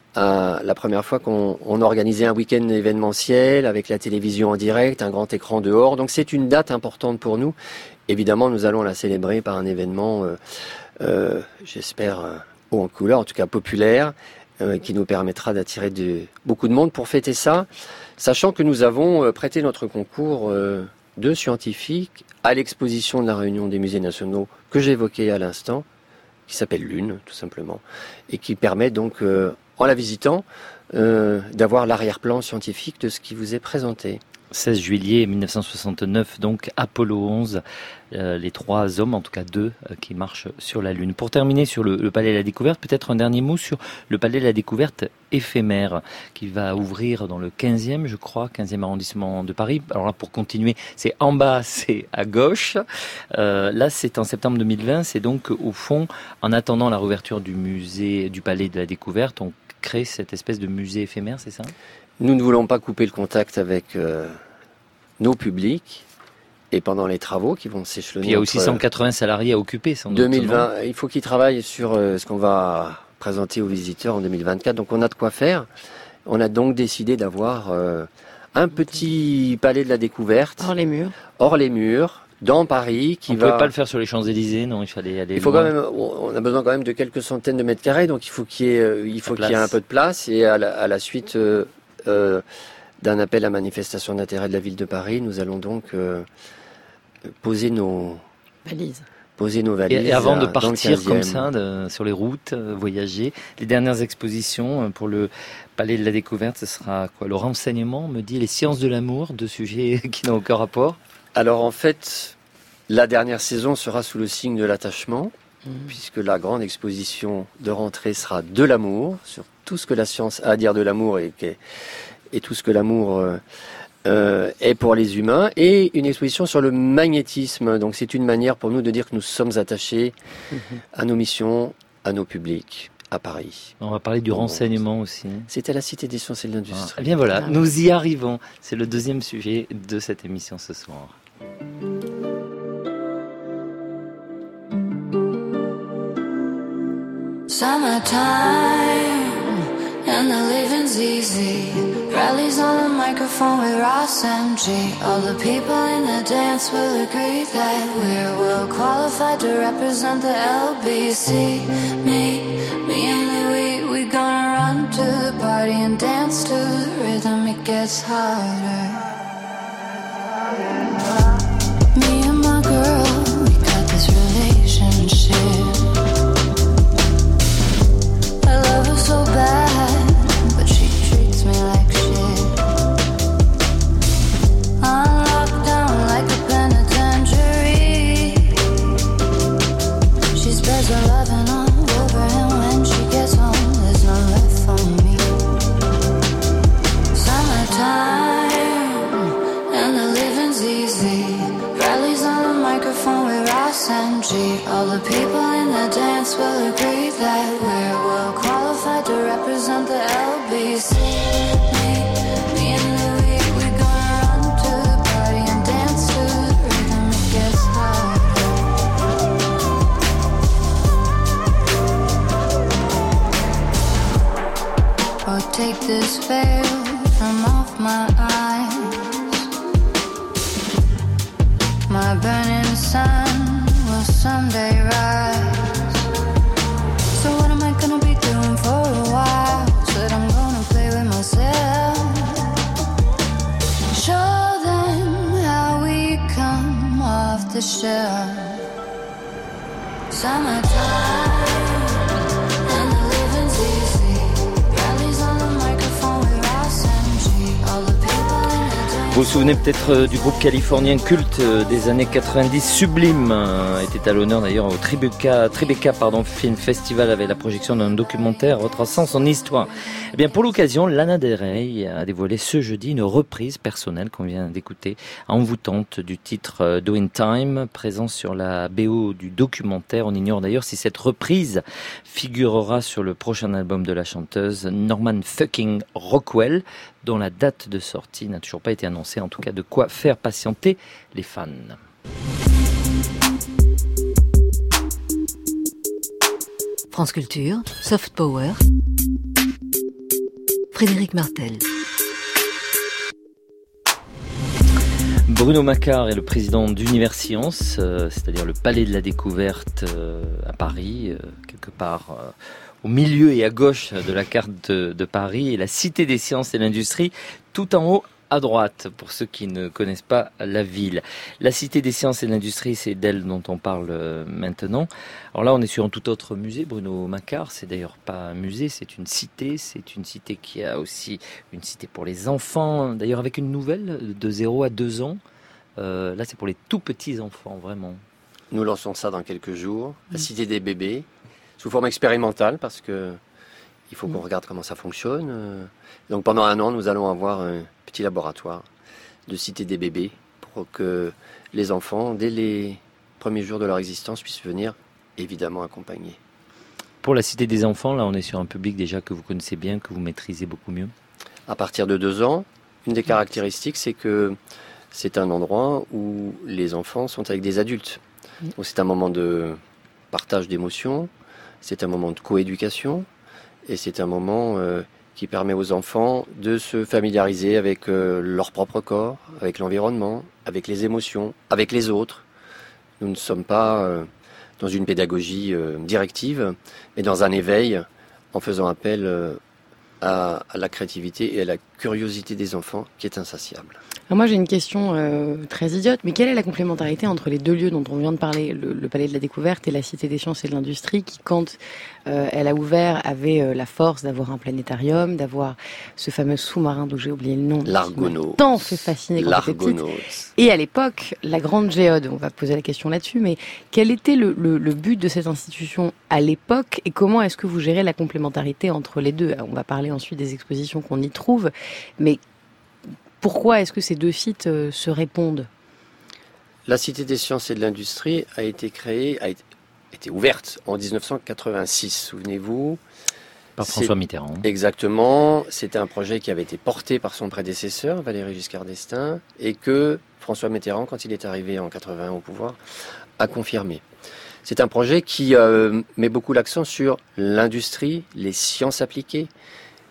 À la première fois qu'on on organisait un week-end événementiel avec la télévision en direct, un grand écran dehors. Donc c'est une date importante pour nous. Évidemment, nous allons la célébrer par un événement, euh, euh, j'espère, euh, haut en couleur, en tout cas populaire, euh, qui nous permettra d'attirer de, beaucoup de monde pour fêter ça, sachant que nous avons euh, prêté notre concours euh, de scientifiques à l'exposition de la Réunion des musées nationaux que j'évoquais à l'instant, qui s'appelle Lune, tout simplement, et qui permet donc... Euh, en la visitant, euh, d'avoir l'arrière-plan scientifique de ce qui vous est présenté. seize juillet mille neuf cent soixante-neuf, donc Apollo onze, euh, les trois hommes, en tout cas deux, euh, qui marchent sur la Lune. Pour terminer sur le, le Palais de la Découverte, peut-être un dernier mot sur le Palais de la Découverte éphémère, qui va ouvrir dans le quinzième, je crois, quinzième arrondissement de Paris. Alors là, pour continuer, c'est en bas, c'est à gauche. Euh, là, c'est en septembre deux mille vingt, c'est donc au fond, en attendant la réouverture du musée, du Palais de la Découverte, on crée cette espèce de musée éphémère, c'est ça ? Nous ne voulons pas couper le contact avec euh, nos publics et pendant les travaux qui vont s'échelonner. Puis il y a aussi cent quatre-vingts salariés à occuper, sans doute. deux mille vingt, il faut qu'ils travaillent sur euh, ce qu'on va présenter aux visiteurs en deux mille vingt-quatre. Donc on a de quoi faire. On a donc décidé d'avoir euh, un petit palais de la découverte. Hors les murs. Hors les murs. Dans Paris, qui on ne va... pouvait pas le faire sur les Champs-Élysées, non, il fallait aller. Il faut loin. quand même, on a besoin quand même de quelques centaines de mètres carrés, donc il faut qu'il y ait, il faut qu'il y ait un peu de place. Et à la, à la suite euh, euh, d'un appel à manifestation d'intérêt de la ville de Paris, nous allons donc euh, poser nos valises. Poser nos valises. Et avant de à, partir comme ça, de, sur les routes, euh, voyager, les dernières expositions pour le Palais de la Découverte, ce sera quoi? Le renseignement, on me dit, les sciences de l'amour, deux sujets qui n'ont aucun rapport. Alors en fait, la dernière saison sera sous le signe de l'attachement, mmh. puisque la grande exposition de rentrée sera de l'amour, sur tout ce que la science a à dire de l'amour et, et tout ce que l'amour euh, euh, est pour les humains, et une exposition sur le magnétisme. Donc c'est une manière pour nous de dire que nous sommes attachés mmh. à nos missions, à nos publics. À Paris. On va parler du bon, renseignement aussi. C'était la Cité des sciences et de l'industrie. Ah, eh bien voilà, ah. nous y arrivons. C'est le deuxième sujet de cette émission ce soir. Summertime and the living living's easy. Rallies on the microphone with Ross and G. All the people in the dance will agree that we're well qualified to represent the L B C. Me, me and Louis, we gonna run to the party and dance to the rhythm. It gets harder. Me and my girl, we got this relationship. I love her so bad, but she treats me like shit. I'm locked down like a penitentiary. She spreads her loving all over, and when she gets home, there's none left for me. Summertime, and the living's easy. Rallies on the microphone with Ross and G. All the people in the dance will agree that we're well qualified to represent the L B C. Me, me and Louis, we're gonna run to the party and dance to the rhythm. It gets harder. Oh, take this veil from off my eyes. My burning sun will someday rise. So what am I gonna be doing for a while? Said I'm gonna play with myself. Show them how we come off the shelf. Summertime, and the living's easy. Rallies on the microphone with Ross and G. All the people in the dance. Vous vous souvenez peut-être du groupe californien culte des années quatre-vingt-dix, Sublime, était à l'honneur d'ailleurs au Tribeca, Tribeca pardon, Film Festival avec la projection d'un documentaire retraçant son histoire. Eh bien, pour l'occasion, Lana Del Rey a dévoilé ce jeudi une reprise personnelle qu'on vient d'écouter, envoûtante du titre Doing Time, présent sur la B O du documentaire. On ignore d'ailleurs si cette reprise figurera sur le prochain album de la chanteuse Norman fucking Rockwell, dont la date de sortie n'a toujours pas été annoncée. En tout cas, de quoi faire patienter les fans. France Culture, Soft Power, Frédéric Martel. Bruno Macquart est le président d'Univers Science, euh, c'est-à-dire le palais de la découverte euh, à Paris, euh, quelque part euh, au milieu et à gauche de la carte de, de Paris, et la Cité des Sciences et de l'Industrie, tout en haut à droite, pour ceux qui ne connaissent pas la ville. La Cité des Sciences et de l'Industrie, c'est d'elle dont on parle euh, maintenant. Alors là, on est sur un tout autre musée, Bruno Macquart. C'est d'ailleurs pas un musée, c'est une cité. C'est une cité qui a aussi une cité pour les enfants, d'ailleurs avec une nouvelle de zéro à deux ans. Euh, là, c'est pour les tout petits enfants, vraiment. Nous lançons ça dans quelques jours. La Cité des bébés, sous forme expérimentale, parce que il faut qu'on regarde comment ça fonctionne. Donc pendant un an, nous allons avoir un petit laboratoire de Cité des bébés pour que les enfants, dès les premiers jours de leur existence, puissent venir évidemment accompagnés. Pour la Cité des enfants, là, on est sur un public déjà que vous connaissez bien, que vous maîtrisez beaucoup mieux. À partir de deux ans, une des caractéristiques, c'est que c'est un endroit où les enfants sont avec des adultes. Donc c'est un moment de partage d'émotions, c'est un moment de coéducation, et c'est un moment euh, qui permet aux enfants de se familiariser avec euh, leur propre corps, avec l'environnement, avec les émotions, avec les autres. Nous ne sommes pas euh, dans une pédagogie euh, directive, mais dans un éveil en faisant appel euh, à, à la créativité et à la curiosité des enfants qui est insatiable. Alors moi j'ai une question euh, très idiote, mais quelle est la complémentarité entre les deux lieux dont on vient de parler, le, le Palais de la Découverte et la Cité des Sciences et de l'Industrie, qui quand euh, elle a ouvert avait euh, la force d'avoir un planétarium, d'avoir ce fameux sous-marin dont j'ai oublié le nom, l'Argonaut, tant fait fasciner quand j'étais petite. Et à l'époque, la Grande Géode, on va poser la question là-dessus, mais quel était le, le, le but de cette institution à l'époque et comment est-ce que vous gérez la complémentarité entre les deux? On va parler ensuite des expositions qu'on y trouve, mais pourquoi est-ce que ces deux sites euh, se répondent? La Cité des Sciences et de l'Industrie a été créée, a été, été ouverte en dix-neuf cent quatre-vingt-six, souvenez-vous. Par François Mitterrand. Exactement. C'était un projet qui avait été porté par son prédécesseur, Valéry Giscard d'Estaing, et que François Mitterrand, quand il est arrivé en quatre-vingt au pouvoir, a confirmé. C'est un projet qui euh, met beaucoup l'accent sur l'industrie, les sciences appliquées,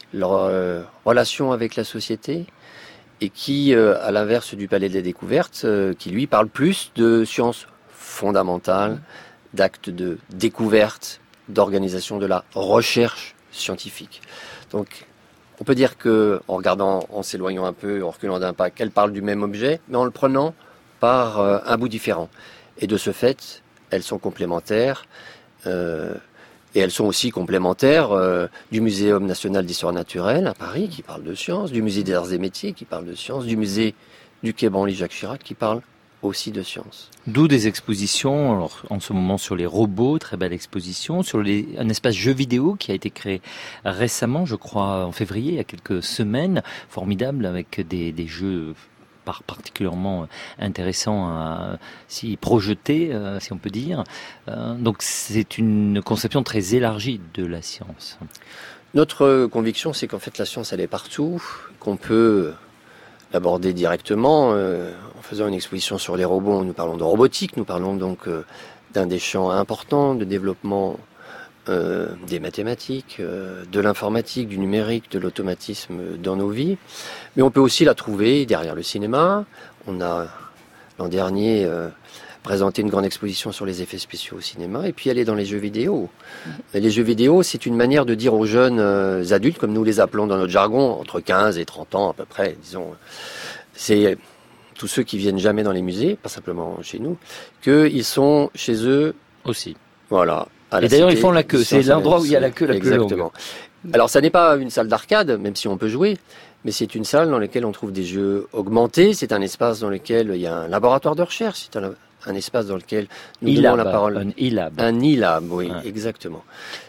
leur euh, relation avec la société, et qui, euh, à l'inverse du Palais de la Découverte, euh, qui lui parle plus de sciences fondamentales, d'actes de découverte, d'organisation de la recherche scientifique. Donc, on peut dire que, en regardant, en s'éloignant un peu, en reculant d'un pas, qu'elles parlent du même objet, mais en le prenant par euh, un bout différent. Et de ce fait, elles sont complémentaires. Euh, Et elles sont aussi complémentaires euh, du Muséum national d'histoire naturelle à Paris, qui parle de sciences, du Musée des arts et métiers, qui parle de sciences, du Musée du Quai Branly Jacques Chirac, qui parle aussi de sciences. D'où des expositions, alors, en ce moment sur les robots, très belle exposition, sur les, un espace jeu vidéo qui a été créé récemment, je crois en février, il y a quelques semaines, formidable, avec des, des jeux particulièrement intéressant à s'y projeter, euh, si on peut dire. Euh, donc c'est une conception très élargie de la science. Notre conviction, c'est qu'en fait la science, elle est partout, qu'on peut l'aborder directement. Euh, en faisant une exposition sur les robots, nous parlons de robotique, nous parlons donc euh, d'un des champs importants de développement Euh, des mathématiques, euh, de l'informatique, du numérique, de l'automatisme dans nos vies. Mais on peut aussi la trouver derrière le cinéma. On a, l'an dernier, euh, présenté une grande exposition sur les effets spéciaux au cinéma, et puis elle est dans les jeux vidéo. Et les jeux vidéo, c'est une manière de dire aux jeunes euh, adultes, comme nous les appelons dans notre jargon, entre quinze et trente ans à peu près, disons, c'est tous ceux qui viennent jamais dans les musées, pas simplement chez nous, qu'ils sont chez eux aussi. Voilà. Et d'ailleurs, ils font la queue. C'est l'endroit où il y a la queue la plus longue. Exactement. Alors, ça n'est pas une salle d'arcade, même si on peut jouer, mais c'est une salle dans laquelle on trouve des jeux augmentés. C'est un espace dans lequel il y a un laboratoire de recherche. C'est un, un espace dans lequel nous donnons la parole. Un e-lab. Un e-lab, oui, ouais. Exactement.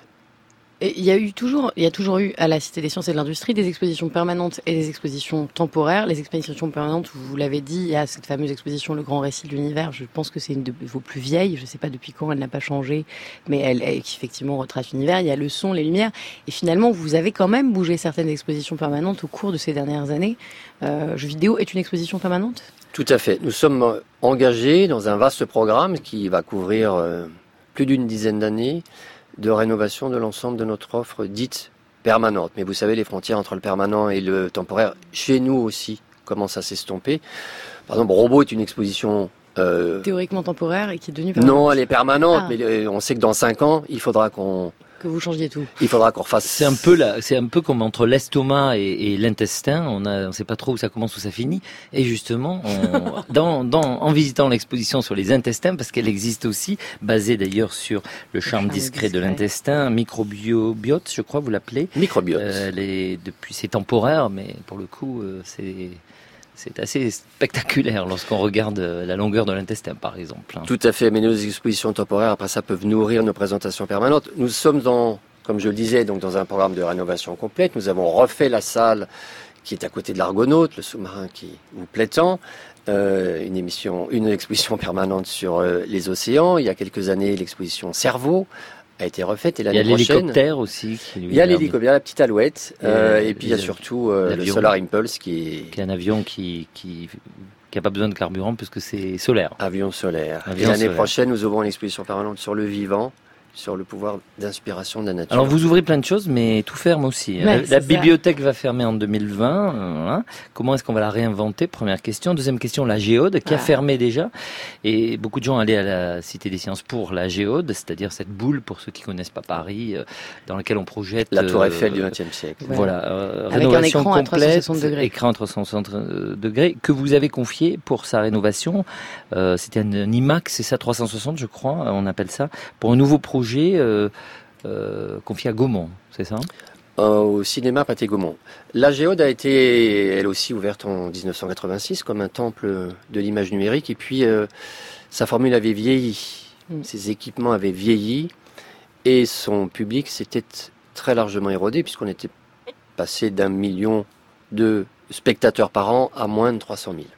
Et il y a eu toujours, il y a toujours eu à la Cité des Sciences et de l'Industrie des expositions permanentes et des expositions temporaires. Les expositions permanentes, vous l'avez dit, il y a cette fameuse exposition Le Grand Récit de l'Univers. Je pense que c'est une de vos plus vieilles. Je ne sais pas depuis quand elle n'a pas changé, mais elle, elle qui effectivement retrace l'univers. Il y a le son, les lumières. Et finalement, vous avez quand même bougé certaines expositions permanentes au cours de ces dernières années. Euh, jeux vidéo est une exposition permanente ? Tout à fait. Nous sommes engagés dans un vaste programme qui va couvrir euh, plus d'une dizaine d'années de rénovation de l'ensemble de notre offre dite permanente. Mais vous savez, les frontières entre le permanent et le temporaire, chez nous aussi, commencent à s'estomper. Par exemple, Robot est une exposition... Euh... théoriquement temporaire et qui est devenue permanente. Non, elle est permanente, ah. mais on sait que dans cinq ans, il faudra qu'on... que vous changiez tout. Il faudra qu'on refasse. C'est un peu là, c'est un peu comme entre l'estomac et, et l'intestin. On a, on sait pas trop où ça commence, où ça finit. Et justement, on, dans, dans, en visitant l'exposition sur les intestins, parce qu'elle existe aussi, basée d'ailleurs sur le charme charme discret, discret de l'intestin, microbiote, je crois, vous l'appelez. Microbiote. Euh, les, depuis, c'est temporaire, mais pour le coup, euh, c'est. C'est assez spectaculaire lorsqu'on regarde la longueur de l'intestin, par exemple. Tout à fait, mais nos expositions temporaires, après ça, peuvent nourrir nos présentations permanentes. Nous sommes dans, comme je le disais, donc dans un programme de rénovation complète. Nous avons refait la salle qui est à côté de l'Argonaute, le sous-marin qui vous plaît tant. Euh, une émission, une exposition permanente sur euh, les océans. Il y a quelques années, l'exposition Cerveau a été refaite, et l'année prochaine... Il y a l'hélicoptère aussi. Qui lui il y a l'hélicoptère, la petite Alouette, et, euh, et puis il y a le, surtout euh, le Solar Impulse qui est... qui est un avion qui qui qui a pas besoin de carburant puisque c'est solaire. Avion solaire. Avion et l'année solaire. prochaine, nous ouvrons une exposition permanente sur le vivant, sur le pouvoir d'inspiration de la nature. Alors vous ouvrez plein de choses, mais tout ferme aussi. Ouais, la la ça. bibliothèque va fermer en deux mille vingt. Euh, hein. Comment est-ce qu'on va la réinventer? Première question. Deuxième question, la géode qui a Ah. fermé déjà. Et beaucoup de gens allaient à la Cité des Sciences pour la géode, c'est-à-dire cette boule, pour ceux qui connaissent pas Paris, euh, dans laquelle on projette... La tour euh, Eiffel du vingtième siècle. Ouais. Voilà, euh, Avec un rénovation écran à complète, trois cent soixante degrés. écran à trois cent soixante degrés, que vous avez confié pour sa rénovation. Euh, C'était un, un IMAX, c'est ça, trois cent soixante, je crois, on appelle ça, pour un nouveau projet euh, euh, confié à Gaumont, c'est ça? Euh, au cinéma Pathé Gaumont. La géode a été, elle aussi, ouverte en dix-neuf cent quatre-vingt-six comme un temple de l'image numérique, et puis euh, sa formule avait vieilli. Mm. Ses équipements avaient vieilli, et son public s'était très largement érodé, puisqu'on était passé d'un million de spectateurs par an à moins de trois cent mille.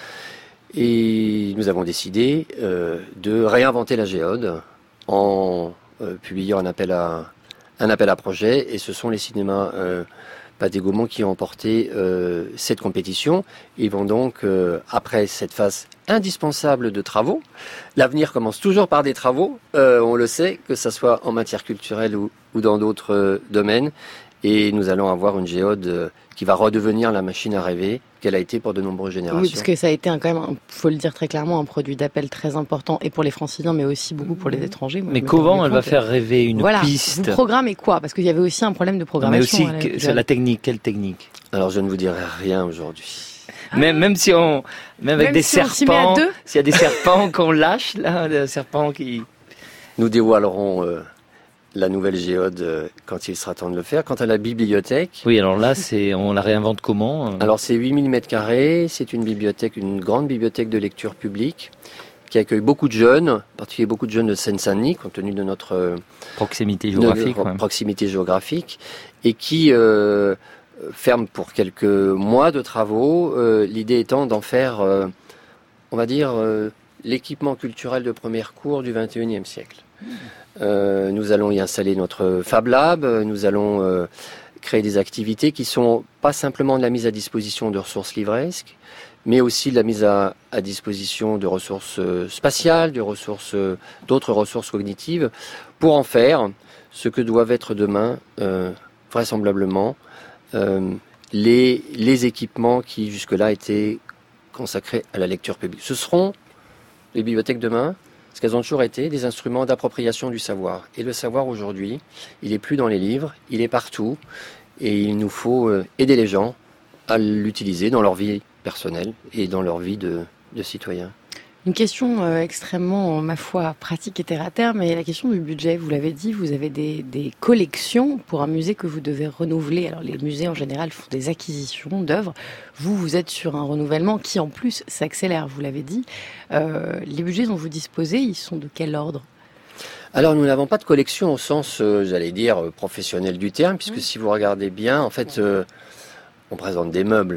Et nous avons décidé euh, de réinventer la géode en euh, publiant un appel à un appel à projet, et ce sont les cinémas euh, Pathé Gaumont qui ont emporté euh, cette compétition. Ils vont donc, euh, après cette phase indispensable de travaux, l'avenir commence toujours par des travaux, euh, on le sait, que ce soit en matière culturelle ou, ou dans d'autres euh, domaines, Et nous allons avoir une géode euh, qui va redevenir la machine à rêver qu'elle a été pour de nombreuses générations. Oui, parce que ça a été un, quand même, il faut le dire très clairement, un produit d'appel très important, et pour les franciliens, mais aussi beaucoup pour les étrangers. Moi, mais comment elle va faire rêver une voilà, piste? Vous programmez quoi? Parce qu'il y avait aussi un problème de programmation. Non, mais aussi, c'est la technique. Quelle technique? Alors, je ne vous dirai rien aujourd'hui. Ah. Même, même si on, même avec même des si serpents, s'il y a des serpents qu'on lâche, là, des serpents qui... Nous dévoilerons euh, la nouvelle géode euh, quand il sera temps de le faire. Quant à la bibliothèque... Oui, alors là, c'est, on la réinvente comment? Alors, c'est huit mille mètres carrés, c'est une bibliothèque, une grande bibliothèque de lecture publique, qui accueille beaucoup de jeunes, en particulier beaucoup de jeunes de Seine-Saint-Denis, compte tenu de notre... Euh, proximité géographique. notre ouais. proximité géographique, et qui... Euh, ferme pour quelques mois de travaux, euh, l'idée étant d'en faire, euh, on va dire, euh, l'équipement culturel de première cour du vingt et unième siècle. Euh, nous allons y installer notre Fab Lab, nous allons euh, créer des activités qui sont pas simplement de la mise à disposition de ressources livresques, mais aussi de la mise à, à disposition de ressources euh, spatiales, de ressources, euh, d'autres ressources cognitives, pour en faire ce que doivent être demain, euh, vraisemblablement, Euh, les, les équipements qui jusque-là étaient consacrés à la lecture publique. Ce seront les bibliothèques demain, parce qu'elles ont toujours été des instruments d'appropriation du savoir. Et le savoir aujourd'hui, il n'est plus dans les livres, il est partout, et il nous faut euh, aider les gens à l'utiliser dans leur vie personnelle et dans leur vie de, de citoyens. Une question euh, extrêmement, ma foi, pratique et terre à terre, mais la question du budget, vous l'avez dit, vous avez des, des collections pour un musée que vous devez renouveler. Alors les musées en général font des acquisitions d'œuvres. Vous, vous êtes sur un renouvellement qui en plus s'accélère, vous l'avez dit. Euh, les budgets dont vous disposez, ils sont de quel ordre ? Alors nous n'avons pas de collection au sens, euh, j'allais dire, euh, professionnel du terme, puisque mmh. si vous regardez bien, en fait, euh, on présente des meubles.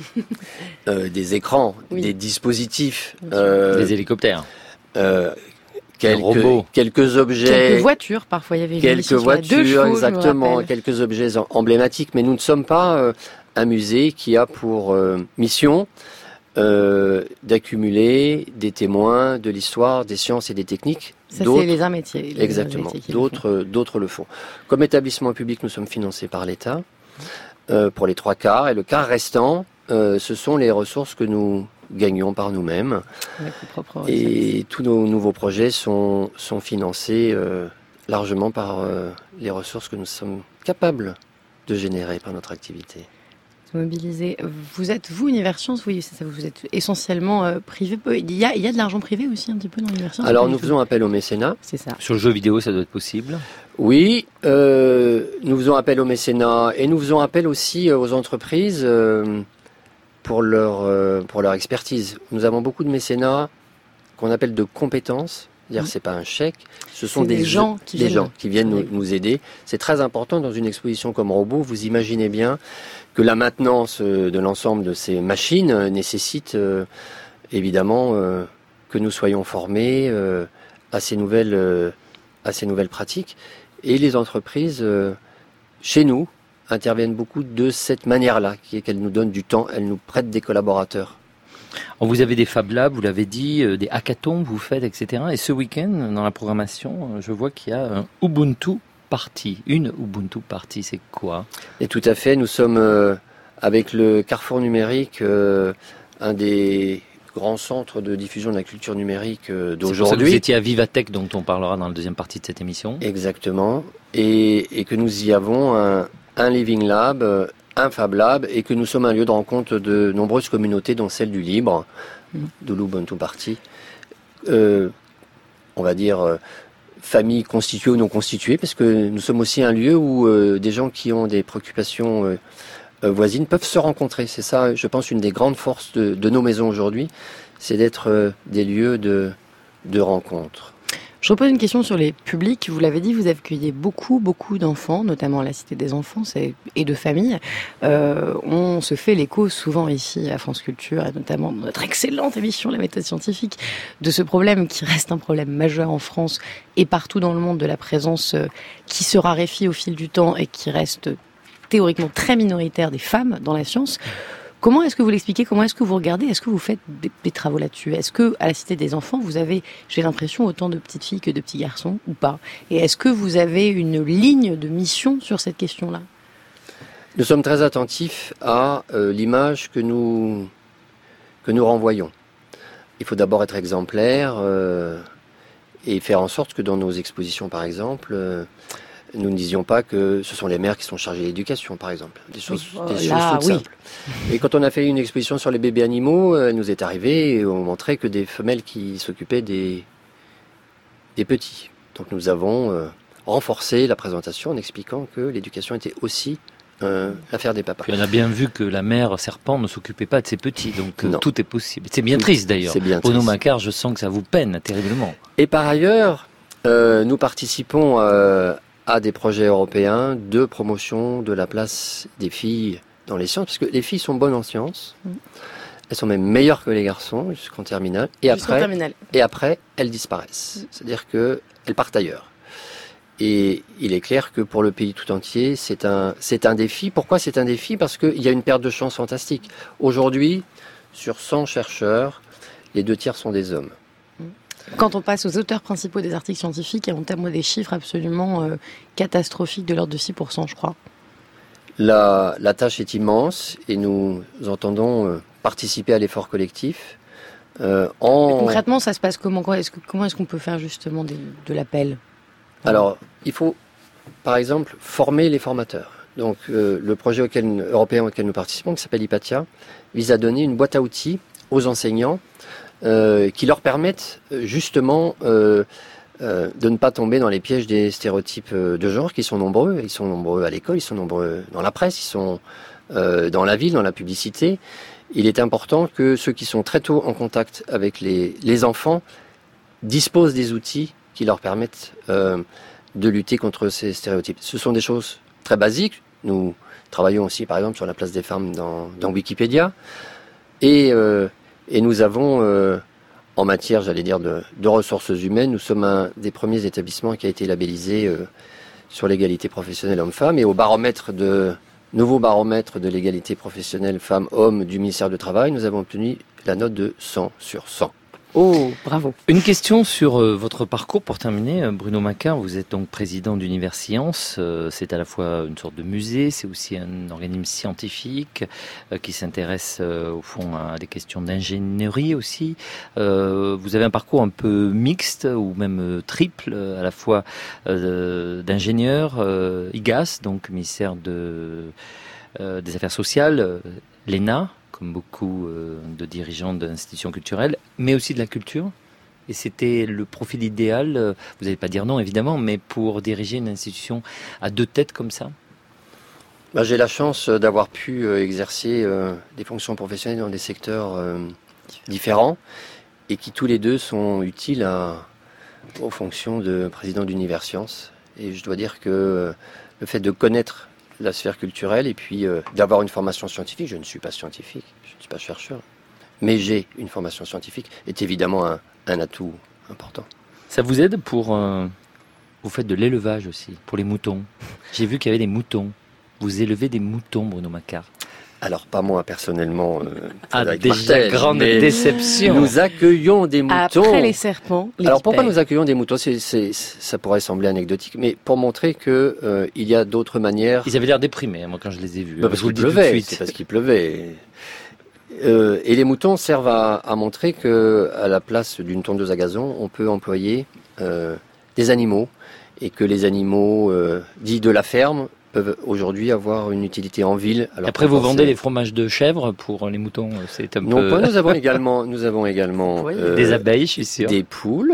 euh, des écrans, oui. des dispositifs, euh, des hélicoptères, euh, quelques, quelques objets, quelques voitures. Parfois, il y avait quelques voitures, deux chevaux, exactement, quelques objets emblématiques. Mais nous ne sommes pas euh, un musée qui a pour euh, mission euh, d'accumuler des témoins de l'histoire, des sciences et des techniques. Ça, c'est les arts métiers. Les exactement. Métiers d'autres, d'autres le font. Comme établissement public, nous sommes financés par l'État euh, pour les trois quarts, et le quart restant. Euh, ce sont les ressources que nous gagnons par nous-mêmes. Et tous nos nouveaux projets sont, sont financés euh, largement par euh, les ressources que nous sommes capables de générer par notre activité. Mobilisé. Vous êtes, vous, Universcience, oui, c'est ça, vous êtes essentiellement euh, privé. Il y, a, il y a de l'argent privé aussi un petit peu dans Universcience? Alors nous faisons appel au mécénat. C'est ça. Sur le jeu vidéo, ça doit être possible? Oui, euh, nous faisons appel au mécénat et nous faisons appel aussi aux entreprises euh, pour leur, euh, pour leur expertise. Nous avons beaucoup de mécénats qu'on appelle de compétences. C'est-à-dire mmh. c'est pas un chèque, ce sont des, des gens qui des viennent, gens qui viennent nous, nous aider. C'est très important dans une exposition comme Robot. Vous imaginez bien que la maintenance de l'ensemble de ces machines nécessite euh, évidemment euh, que nous soyons formés euh, à ces nouvelles euh, à ces nouvelles pratiques. Et les entreprises euh, chez nous interviennent beaucoup de cette manière-là, qui est qu'elles nous donnent du temps, elles nous prêtent des collaborateurs. Vous avez des Fab Labs, vous l'avez dit, des hackathons vous faites, et cetera. Et ce week-end, dans la programmation, je vois qu'il y a un Ubuntu Party. Une Ubuntu Party, c'est quoi? Et tout à fait, nous sommes euh, avec le Carrefour numérique, euh, un des grands centres de diffusion de la culture numérique euh, d'aujourd'hui. C'est pour ça que vous étiez à Vivatech, dont on parlera dans la deuxième partie de cette émission. Exactement. Et, et que nous y avons un, un Living Lab, euh, un Fab Lab, et que nous sommes un lieu de rencontre de nombreuses communautés, dont celle du Libre, mmh. de l'Ubuntu Party. Euh, on va dire euh, famille constituée ou non constituée, parce que nous sommes aussi un lieu où euh, des gens qui ont des préoccupations euh, euh, voisines peuvent se rencontrer. C'est ça, je pense, une des grandes forces de, de nos maisons aujourd'hui, c'est d'être euh, des lieux de, de rencontre. Je repose une question sur les publics. Vous l'avez dit, vous accueillez beaucoup, beaucoup d'enfants, notamment à la Cité des Enfants et de familles. Euh, on se fait l'écho souvent ici à France Culture, et notamment dans notre excellente émission La Méthode Scientifique, de ce problème qui reste un problème majeur en France et partout dans le monde, de la présence qui se raréfie au fil du temps et qui reste théoriquement très minoritaire des femmes dans la science. Comment est-ce que vous l'expliquez? Comment est-ce que vous regardez? Est-ce que vous faites des, des travaux là-dessus? Est-ce que à la Cité des Enfants, vous avez, j'ai l'impression, autant de petites filles que de petits garçons ou pas? Et est-ce que vous avez une ligne de mission sur cette question-là? Nous sommes très attentifs à euh, l'image que nous, que nous renvoyons. Il faut d'abord être exemplaire euh, et faire en sorte que dans nos expositions, par exemple, euh, nous ne disions pas que ce sont les mères qui sont chargées de l'éducation, par exemple. Des choses, Oui, des là, choses toutes oui. simples. Et quand on a fait une exposition sur les bébés animaux, elle nous est arrivée et on montrait que des femelles qui s'occupaient des, des petits. Donc nous avons euh, renforcé la présentation en expliquant que l'éducation était aussi euh, l'affaire des papas. Puis on a bien vu que la mère serpent ne s'occupait pas de ses petits, donc euh, Non. tout est possible. C'est bien triste d'ailleurs. C'est bien Bruno triste. Macquart, je sens que ça vous peine terriblement. Et par ailleurs, euh, nous participons euh, à des projets européens de promotion de la place des filles dans les sciences, parce que les filles sont bonnes en sciences. Mmh. Elles sont même meilleures que les garçons jusqu'en terminale. Et Jusqu'en après, terminale. et après, elles disparaissent. Mmh. C'est-à-dire qu'elles partent ailleurs. Et il est clair que pour le pays tout entier, c'est un, c'est un défi. Pourquoi c'est un défi ? Parce qu'il y a une perte de chance fantastique. Aujourd'hui, sur cent chercheurs, les deux tiers sont des hommes. Quand on passe aux auteurs principaux des articles scientifiques, on termine des chiffres absolument euh, catastrophiques de l'ordre de six pour cent, je crois. La, la tâche est immense et nous entendons euh, participer à l'effort collectif. Euh, en... Concrètement, ça se passe comment ? Comment est-ce que- comment est-ce qu'on peut faire justement des- de l'appel ? Alors, il faut, par exemple, former les formateurs. Donc, euh, le projet auquel, européen auquel nous participons, qui s'appelle IPATIA, vise à donner une boîte à outils aux enseignants euh, qui leur permettent euh, justement euh, euh, de ne pas tomber dans les pièges des stéréotypes euh, de genre qui sont nombreux. Ils sont nombreux à l'école, ils sont nombreux dans la presse, ils sont euh, dans la ville, dans la publicité. Il est important que ceux qui sont très tôt en contact avec les, les enfants disposent des outils qui leur permettent euh, de lutter contre ces stéréotypes. Ce sont des choses très basiques. Nous travaillons aussi, par exemple, sur la place des femmes dans, dans Wikipédia. Et, euh, et nous avons, euh, en matière, j'allais dire, de, de ressources humaines, nous sommes un des premiers établissements qui a été labellisé euh, sur l'égalité professionnelle homme-femme. Et au baromètre de, nouveau baromètre de l'égalité professionnelle femmes-hommes du ministère du Travail, nous avons obtenu la note de cent sur cent. Oh, bravo. Une question sur euh, votre parcours pour terminer, euh, Bruno Macquart. Vous êtes donc président d'Univers Science. Euh, c'est à la fois une sorte de musée, c'est aussi un organisme scientifique euh, qui s'intéresse euh, au fond à des questions d'ingénierie aussi. Euh, vous avez un parcours un peu mixte ou même euh, triple, euh, à la fois euh, d'ingénieur, euh, I G A S, donc ministère de, euh, des Affaires sociales, euh, l'E N A, comme beaucoup euh, de dirigeants d'institutions culturelles, mais aussi de la culture. Et c'était le profil idéal, euh, vous n'allez pas dire non évidemment, mais pour diriger une institution à deux têtes comme ça. Ben, j'ai la chance d'avoir pu euh, exercer euh, des fonctions professionnelles dans des secteurs euh, différents et qui tous les deux sont utiles à, aux fonctions de président d'Univers Science. Et je dois dire que euh, le fait de connaître la sphère culturelle et puis euh, d'avoir une formation scientifique, je ne suis pas scientifique, je ne suis pas chercheur, mais j'ai une formation scientifique, est évidemment un, un atout important. Ça vous aide pour... Euh, vous faites de l'élevage aussi, pour les moutons. J'ai vu qu'il y avait des moutons. Vous élevez des moutons, Bruno Macquart. Alors pas moi personnellement, euh, Ah, Frédéric déjà, Martel, grande mais déception. nous accueillons des moutons. Après les serpents, les Alors pourquoi vipères. nous accueillons des moutons c'est, c'est, Ça pourrait sembler anecdotique, mais pour montrer que euh, il y a d'autres manières. Ils avaient l'air déprimés, hein, moi, quand je les ai vus. Bah, parce Je vous qu'il le dis tout de pleuvait, suite. c'est parce qu'il pleuvait. Euh, et les moutons servent à, à montrer que, à la place d'une tondeuse à gazon, on peut employer euh, des animaux et que les animaux euh, dits de la ferme peuvent aujourd'hui avoir une utilité en ville. Alors Après, vous vendez les fromages de chèvre pour les moutons, c'est un non, peu... pas, nous avons également, nous avons également Oui. euh, Des abeilles, je suis sûr. des poules.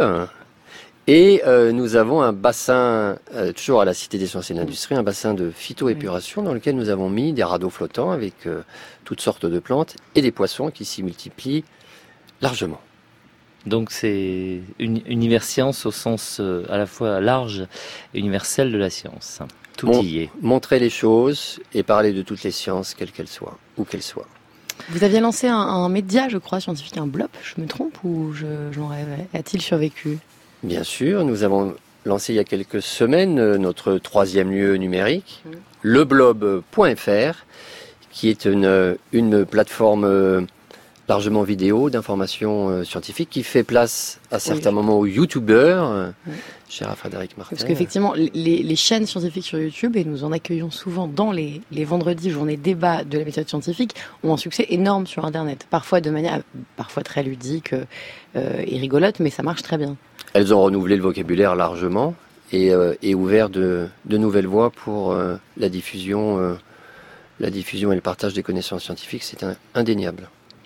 Et euh, nous avons un bassin, euh, toujours à la Cité des Sciences et de l'Industrie, un bassin de phytoépuration dans lequel nous avons mis des radeaux flottants avec euh, toutes sortes de plantes et des poissons qui s'y multiplient largement. Donc c'est une univers science au sens euh, à la fois large et universel de la science. Tout Bon. y est. Montrer les choses et parler de toutes les sciences, quelles qu'elles soient, où qu'elles soient. Vous aviez lancé un, un média, je crois, scientifique, un blog, je me trompe ou je, j'en rêvais ? A-t-il survécu ? Bien sûr, nous avons lancé il y a quelques semaines euh, notre troisième lieu numérique, Mmh. le blob point f r, qui est une, une plateforme euh, largement vidéo, d'informations euh, scientifiques, qui fait place à certains oui. moments aux youtubeurs, euh, oui. cher à Frédéric Martel. Parce qu'effectivement, les, les chaînes scientifiques sur YouTube, et nous en accueillons souvent dans les, les vendredis journées débat de la méthode scientifique, ont un succès énorme sur Internet. Parfois de manière, parfois très ludique euh, et rigolote, mais ça marche très bien. Elles ont renouvelé le vocabulaire largement et, euh, et ouvert de, de nouvelles voies pour euh, la diffusion, euh, la diffusion et le partage des connaissances scientifiques. C'est un, indéniable.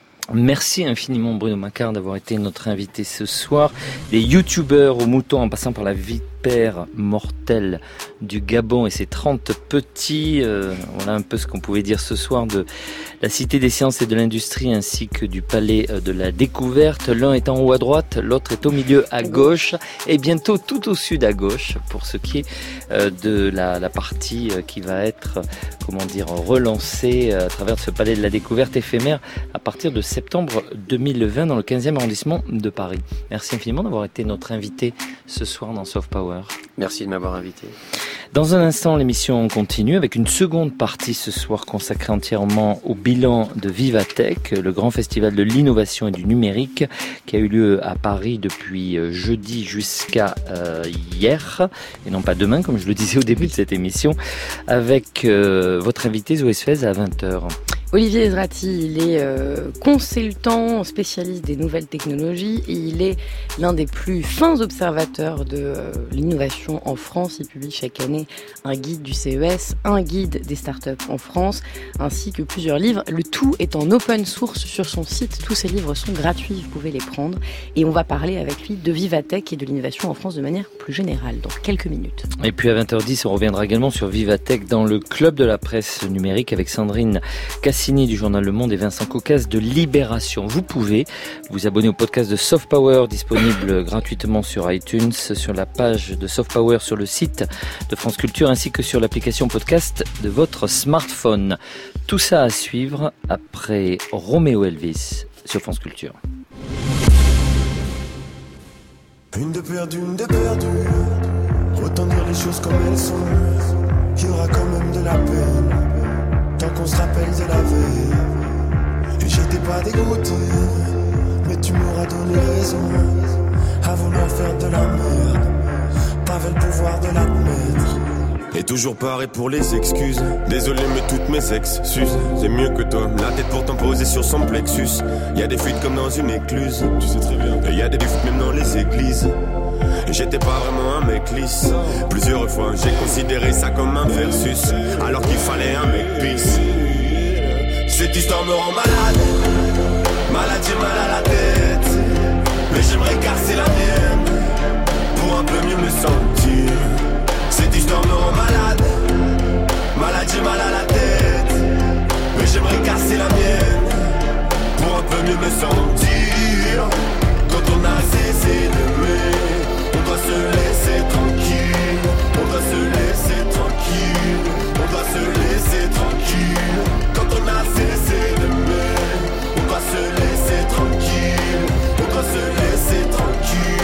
Merci infiniment Bruno Macquart d'avoir été notre invité ce soir. Des youtubeurs aux moutons en passant par la vipère mortelle du Gabon et ses trente petits. Euh, voilà un peu ce qu'on pouvait dire ce soir de la Cité des sciences et de l'industrie ainsi que du Palais de la Découverte. L'un est en haut à droite, l'autre est au milieu à gauche et bientôt tout au sud à gauche pour ce qui est euh, de la, la partie euh, qui va être, comment dire, relancée à travers ce Palais de la Découverte éphémère à partir de septembre deux mille vingt dans le quinzième arrondissement de Paris. Merci infiniment d'avoir été notre invité ce soir dans Soft Power. Merci de m'avoir invité. Dans un instant, l'émission continue avec une seconde partie ce soir consacrée entièrement au bilan de Vivatech, le grand festival de l'innovation et du numérique qui a eu lieu à Paris depuis jeudi jusqu'à euh, hier, et non pas demain comme je le disais au début de cette émission, avec euh, votre invité Zoé Sfez à vingt heures. Olivier Ezrati, il est euh, consultant, spécialiste des nouvelles technologies et il est l'un des plus fins observateurs de euh, l'innovation en France. Il publie chaque année un guide du C E S, un guide des startups en France, ainsi que plusieurs livres. Le tout est en open source sur son site. Tous ces livres sont gratuits, vous pouvez les prendre. Et on va parler avec lui de Vivatech et de l'innovation en France de manière plus générale dans quelques minutes. Et puis à vingt heures dix, on reviendra également sur Vivatech dans le club de la presse numérique avec Sandrine Cassini du journal Le Monde et Vincent Caucas de Libération. Vous pouvez vous abonner au podcast de Soft Power disponible gratuitement sur iTunes, sur la page de Soft Power sur le site de France Culture ainsi que sur l'application podcast de votre smartphone. Tout ça à suivre après Roméo Elvis sur France Culture. Une de perdue, une de perdue. Autant dire les choses comme elles sont. Il y aura quand même de la peine tant qu'on se rappelle de la veille. Et j'étais pas dégoûté, mais tu m'auras donné raison à vouloir faire de la merde. T'avais le pouvoir de l'admettre. Et toujours pareil pour les excuses. Désolé mais toutes mes excuses. C'est mieux que toi, la tête pourtant posée sur son plexus. Y'a des fuites comme dans une écluse, tu sais très bien. Et y'a des fuites même dans les églises. Et j'étais pas vraiment un mec lisse. Plusieurs fois j'ai considéré ça comme un versus, alors qu'il fallait un mec pisse. Cette histoire me rend malade. Malade, j'ai mal à la tête. Mais j'aimerais casser la mienne pour un peu mieux me sentir. Cette histoire me rend malade. Malade, j'ai mal à la tête. Mais j'aimerais casser la mienne pour un peu mieux me sentir. Quand on a cessé d'aimer, on doit se laisser tranquille. On doit se laisser tranquille. On doit se laisser tranquille. Quand on a cessé d'aimer, on doit se laisser tranquille. On doit se laisser tranquille.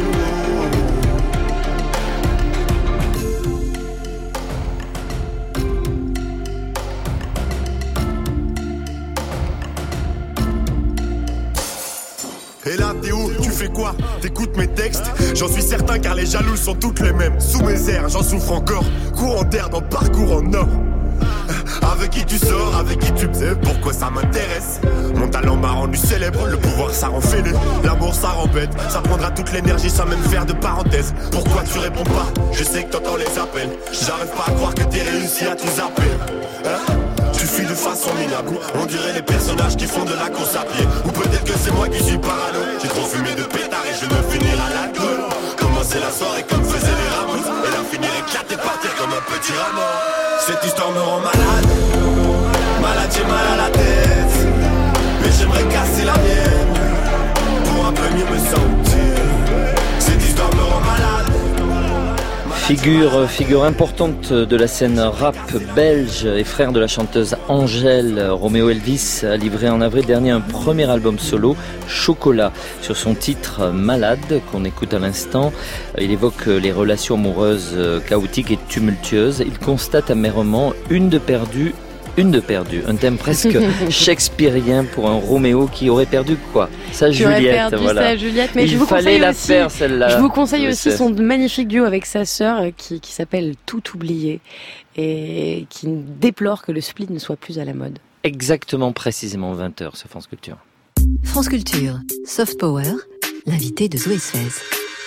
Et là t'es où? Tu fais quoi? T'écoutes mes textes? J'en suis certain car les jaloux sont toutes les mêmes. Sous mes airs j'en souffre encore. Courant d'air dans parcours en or. Avec qui tu sors, avec qui tu sais pourquoi ça m'intéresse. Mon talent m'a rendu célèbre, le pouvoir ça rend fêlé. L'amour ça rend bête, ça prendra toute l'énergie sans même faire de parenthèse. Pourquoi tu réponds pas? Je sais que t'entends les appels. J'arrive pas à croire que t'es réussi à tout zapper, hein? Tu fuis de façon minable. On dirait les personnages qui font de la course à pied. Ou peut-être que c'est moi qui suis parano. J'ai trop fumé de pétard et je veux finir à l'alcool. Commencer la soirée comme faisaient les Ramos, et la finir éclatée, partir comme un petit rameau. Cette histoire me rend malade. Malade, j'ai mal à la tête. Mais j'aimerais casser la mienne pour un peu mieux me sentir. Cette histoire me rend malade. Figure, figure importante de la scène rap belge et frère de la chanteuse Angèle, Roméo Elvis a livré en avril dernier un premier album solo, Chocolat. Sur son titre Malade, qu'on écoute à l'instant, il évoque les relations amoureuses chaotiques et tumultueuses. Il constate amèrement une de perdue, Une de perdue, un thème presque shakespearien pour un Roméo qui aurait perdu quoi ? Sa Qui aurait Juliette, perdu voilà. sa Juliette, mais Il je vous fallait conseille la aussi, faire celle-là. je vous conseille Je aussi sais. son magnifique duo avec sa sœur euh, qui, qui s'appelle Tout oublié et qui déplore que le split ne soit plus à la mode. Exactement, précisément vingt heures sur France Culture. France Culture, Soft Power, l'invité de Zoé seize.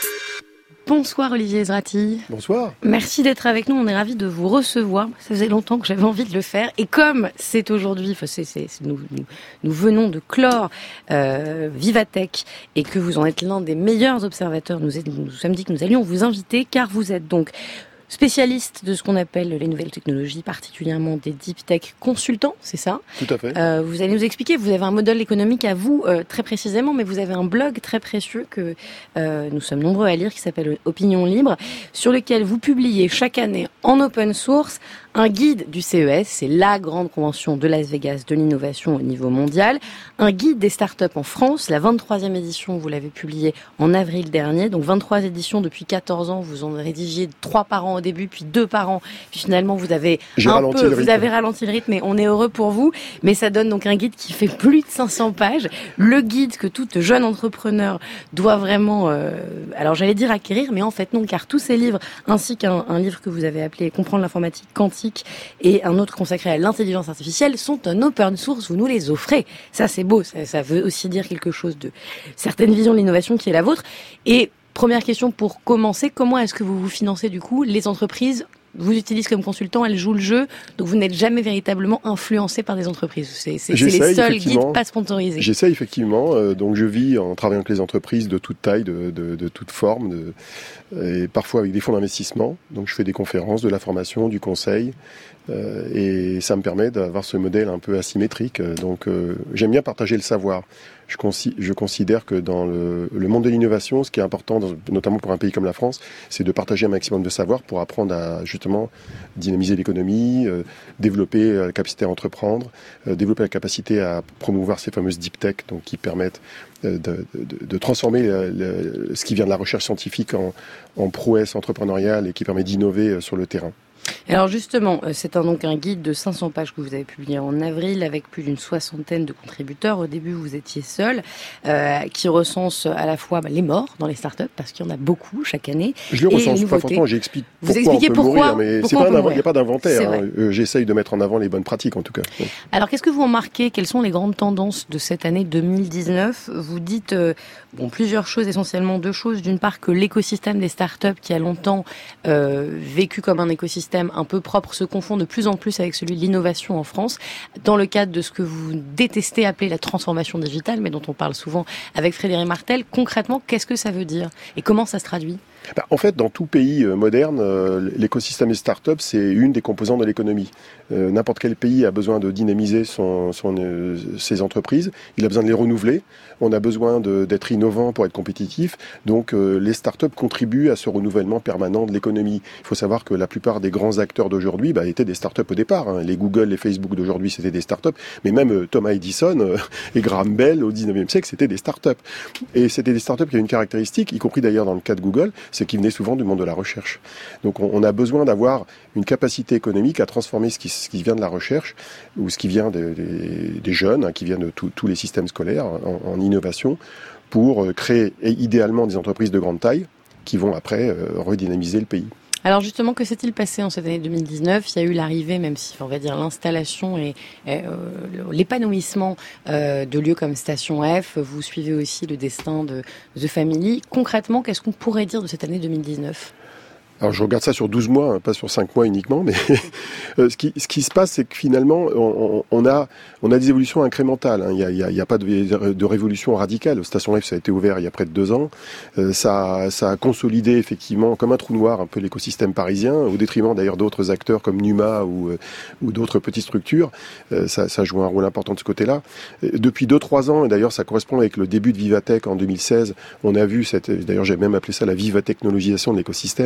Bonsoir Olivier Ezrati. Bonsoir. Merci d'être avec nous, on est ravis de vous recevoir. Ça faisait longtemps que j'avais envie de le faire. Et comme c'est aujourd'hui, enfin c'est, c'est, c'est, nous, nous, nous venons de clore euh, Vivatech et que vous en êtes l'un des meilleurs observateurs, nous, nous sommes dit que nous allions vous inviter car vous êtes donc spécialiste de ce qu'on appelle les nouvelles technologies, particulièrement des deep tech consultants, c'est ça ? Tout à fait. Euh, vous allez nous expliquer, vous avez un modèle économique à vous, euh, très précisément, mais vous avez un blog très précieux que euh, nous sommes nombreux à lire, qui s'appelle Opinion Libre, sur lequel vous publiez chaque année en open source un guide du C E S, c'est la grande convention de Las Vegas de l'innovation au niveau mondial, un guide des startups en France, la vingt-troisième édition, vous l'avez publié en avril dernier, donc vingt-trois éditions depuis quatorze ans, vous en rédigiez trois par an au début, puis deux par an, puis finalement vous avez J'ai un ralenti peu, le vous rythme. avez ralenti le rythme et on est heureux pour vous, mais ça donne donc un guide qui fait plus de cinq cents pages, le guide que tout jeune entrepreneur doit vraiment, euh, alors j'allais dire acquérir, mais en fait non, car tous ces livres, ainsi qu'un un livre que vous avez appelé Comprendre l'informatique quantique et un autre consacré à l'intelligence artificielle, sont un open source, vous nous les offrez. Ça c'est beau, ça, ça veut aussi dire quelque chose de certaine vision de l'innovation qui est la vôtre. Et première question pour commencer, comment est-ce que vous vous financez du coup ? Les entreprises vous utilisent comme consultant, elles jouent le jeu, donc vous n'êtes jamais véritablement influencé par des entreprises. C'est, c'est, c'est les seuls guides pas sponsorisés. J'essaie effectivement, euh, donc je vis en travaillant avec les entreprises de toute taille, de, de, de toute forme, de, et parfois avec des fonds d'investissement. Donc je fais des conférences, de la formation, du conseil, euh, et ça me permet d'avoir ce modèle un peu asymétrique. Donc euh, j'aime bien partager le savoir. Je, consi- je considère que dans le, le monde de l'innovation, ce qui est important, dans, notamment pour un pays comme la France, c'est de partager un maximum de savoir pour apprendre à justement dynamiser l'économie, euh, développer la capacité à entreprendre, euh, développer la capacité à promouvoir ces fameuses deep tech, donc qui permettent euh, de, de, de transformer le, le, ce qui vient de la recherche scientifique en, en prouesse entrepreneuriale et qui permet d'innover sur le terrain. Alors justement, c'est un, donc un guide de cinq cents pages que vous avez publié en avril avec plus d'une soixantaine de contributeurs. Au début, vous étiez seul, euh, qui recense à la fois bah, les morts dans les startups, parce qu'il y en a beaucoup chaque année. Je les recense pas forcément, j'explique pourquoi vous expliquez on peut pourquoi, mourir, mais pourquoi c'est pas un, il mourir. n'y a pas d'inventaire. Hein. Euh, j'essaye de mettre en avant les bonnes pratiques en tout cas. Ouais. Alors qu'est-ce que vous remarquez ? Quelles sont les grandes tendances de cette année deux mille dix-neuf ? Vous dites euh, bon plusieurs choses, essentiellement deux choses. D'une part que l'écosystème des startups, qui a longtemps euh, vécu comme un écosystème un peu propre, se confond de plus en plus avec celui de l'innovation en France, dans le cadre de ce que vous détestez appeler la transformation digitale, mais dont on parle souvent avec Frédéric Martel. Concrètement, qu'est-ce que ça veut dire et comment ça se traduit ? Bah, en fait, dans tout pays euh, moderne, euh, l'écosystème des startups, c'est une des composantes de l'économie. Euh, n'importe quel pays a besoin de dynamiser son, son, euh, ses entreprises. Il a besoin de les renouveler. On a besoin de, d'être innovant pour être compétitif. Donc, euh, les startups contribuent à ce renouvellement permanent de l'économie. Il faut savoir que la plupart des grands acteurs d'aujourd'hui bah, étaient des startups au départ. Hein. Les Google, les Facebook d'aujourd'hui, c'était des startups. Mais même euh, Thomas Edison euh, et Graham Bell au dix-neuvième siècle, c'était des startups. Et c'était des startups qui avaient une caractéristique, y compris d'ailleurs dans le cas de Google, c'est qu'ils venaient souvent du monde de la recherche. Donc on, on a besoin d'avoir une capacité économique à transformer ce qui, ce qui vient de la recherche ou ce qui vient des, des, des jeunes, hein, qui vient de tous les systèmes scolaires en, en innovation pour créer et idéalement des entreprises de grande taille qui vont après euh, redynamiser le pays. Alors justement, que s'est-il passé en cette année deux mille dix-neuf ? Il y a eu l'arrivée, même si on va dire l'installation et, et euh, l'épanouissement euh, de lieux comme Station F. Vous suivez aussi le destin de The Family. Concrètement, qu'est-ce qu'on pourrait dire de cette année deux mille dix-neuf ? Alors je regarde ça sur douze mois, hein, pas sur cinq mois uniquement, mais euh, ce, qui, ce qui se passe, c'est que finalement, on, on, a, on a des évolutions incrémentales. Hein. Il n'y a, il y a, il y a pas de, de révolution radicale. Station F, ça a été ouvert il y a près de deux ans. Euh, ça, ça a consolidé effectivement comme un trou noir un peu l'écosystème parisien, au détriment d'ailleurs d'autres acteurs comme Numa ou, euh, ou d'autres petites structures. Euh, ça, ça joue un rôle important de ce côté-là. Euh, depuis deux trois ans, et d'ailleurs ça correspond avec le début de Vivatech en deux mille seize, on a vu, cette, d'ailleurs j'ai même appelé ça la vivatechnologisation de l'écosystème,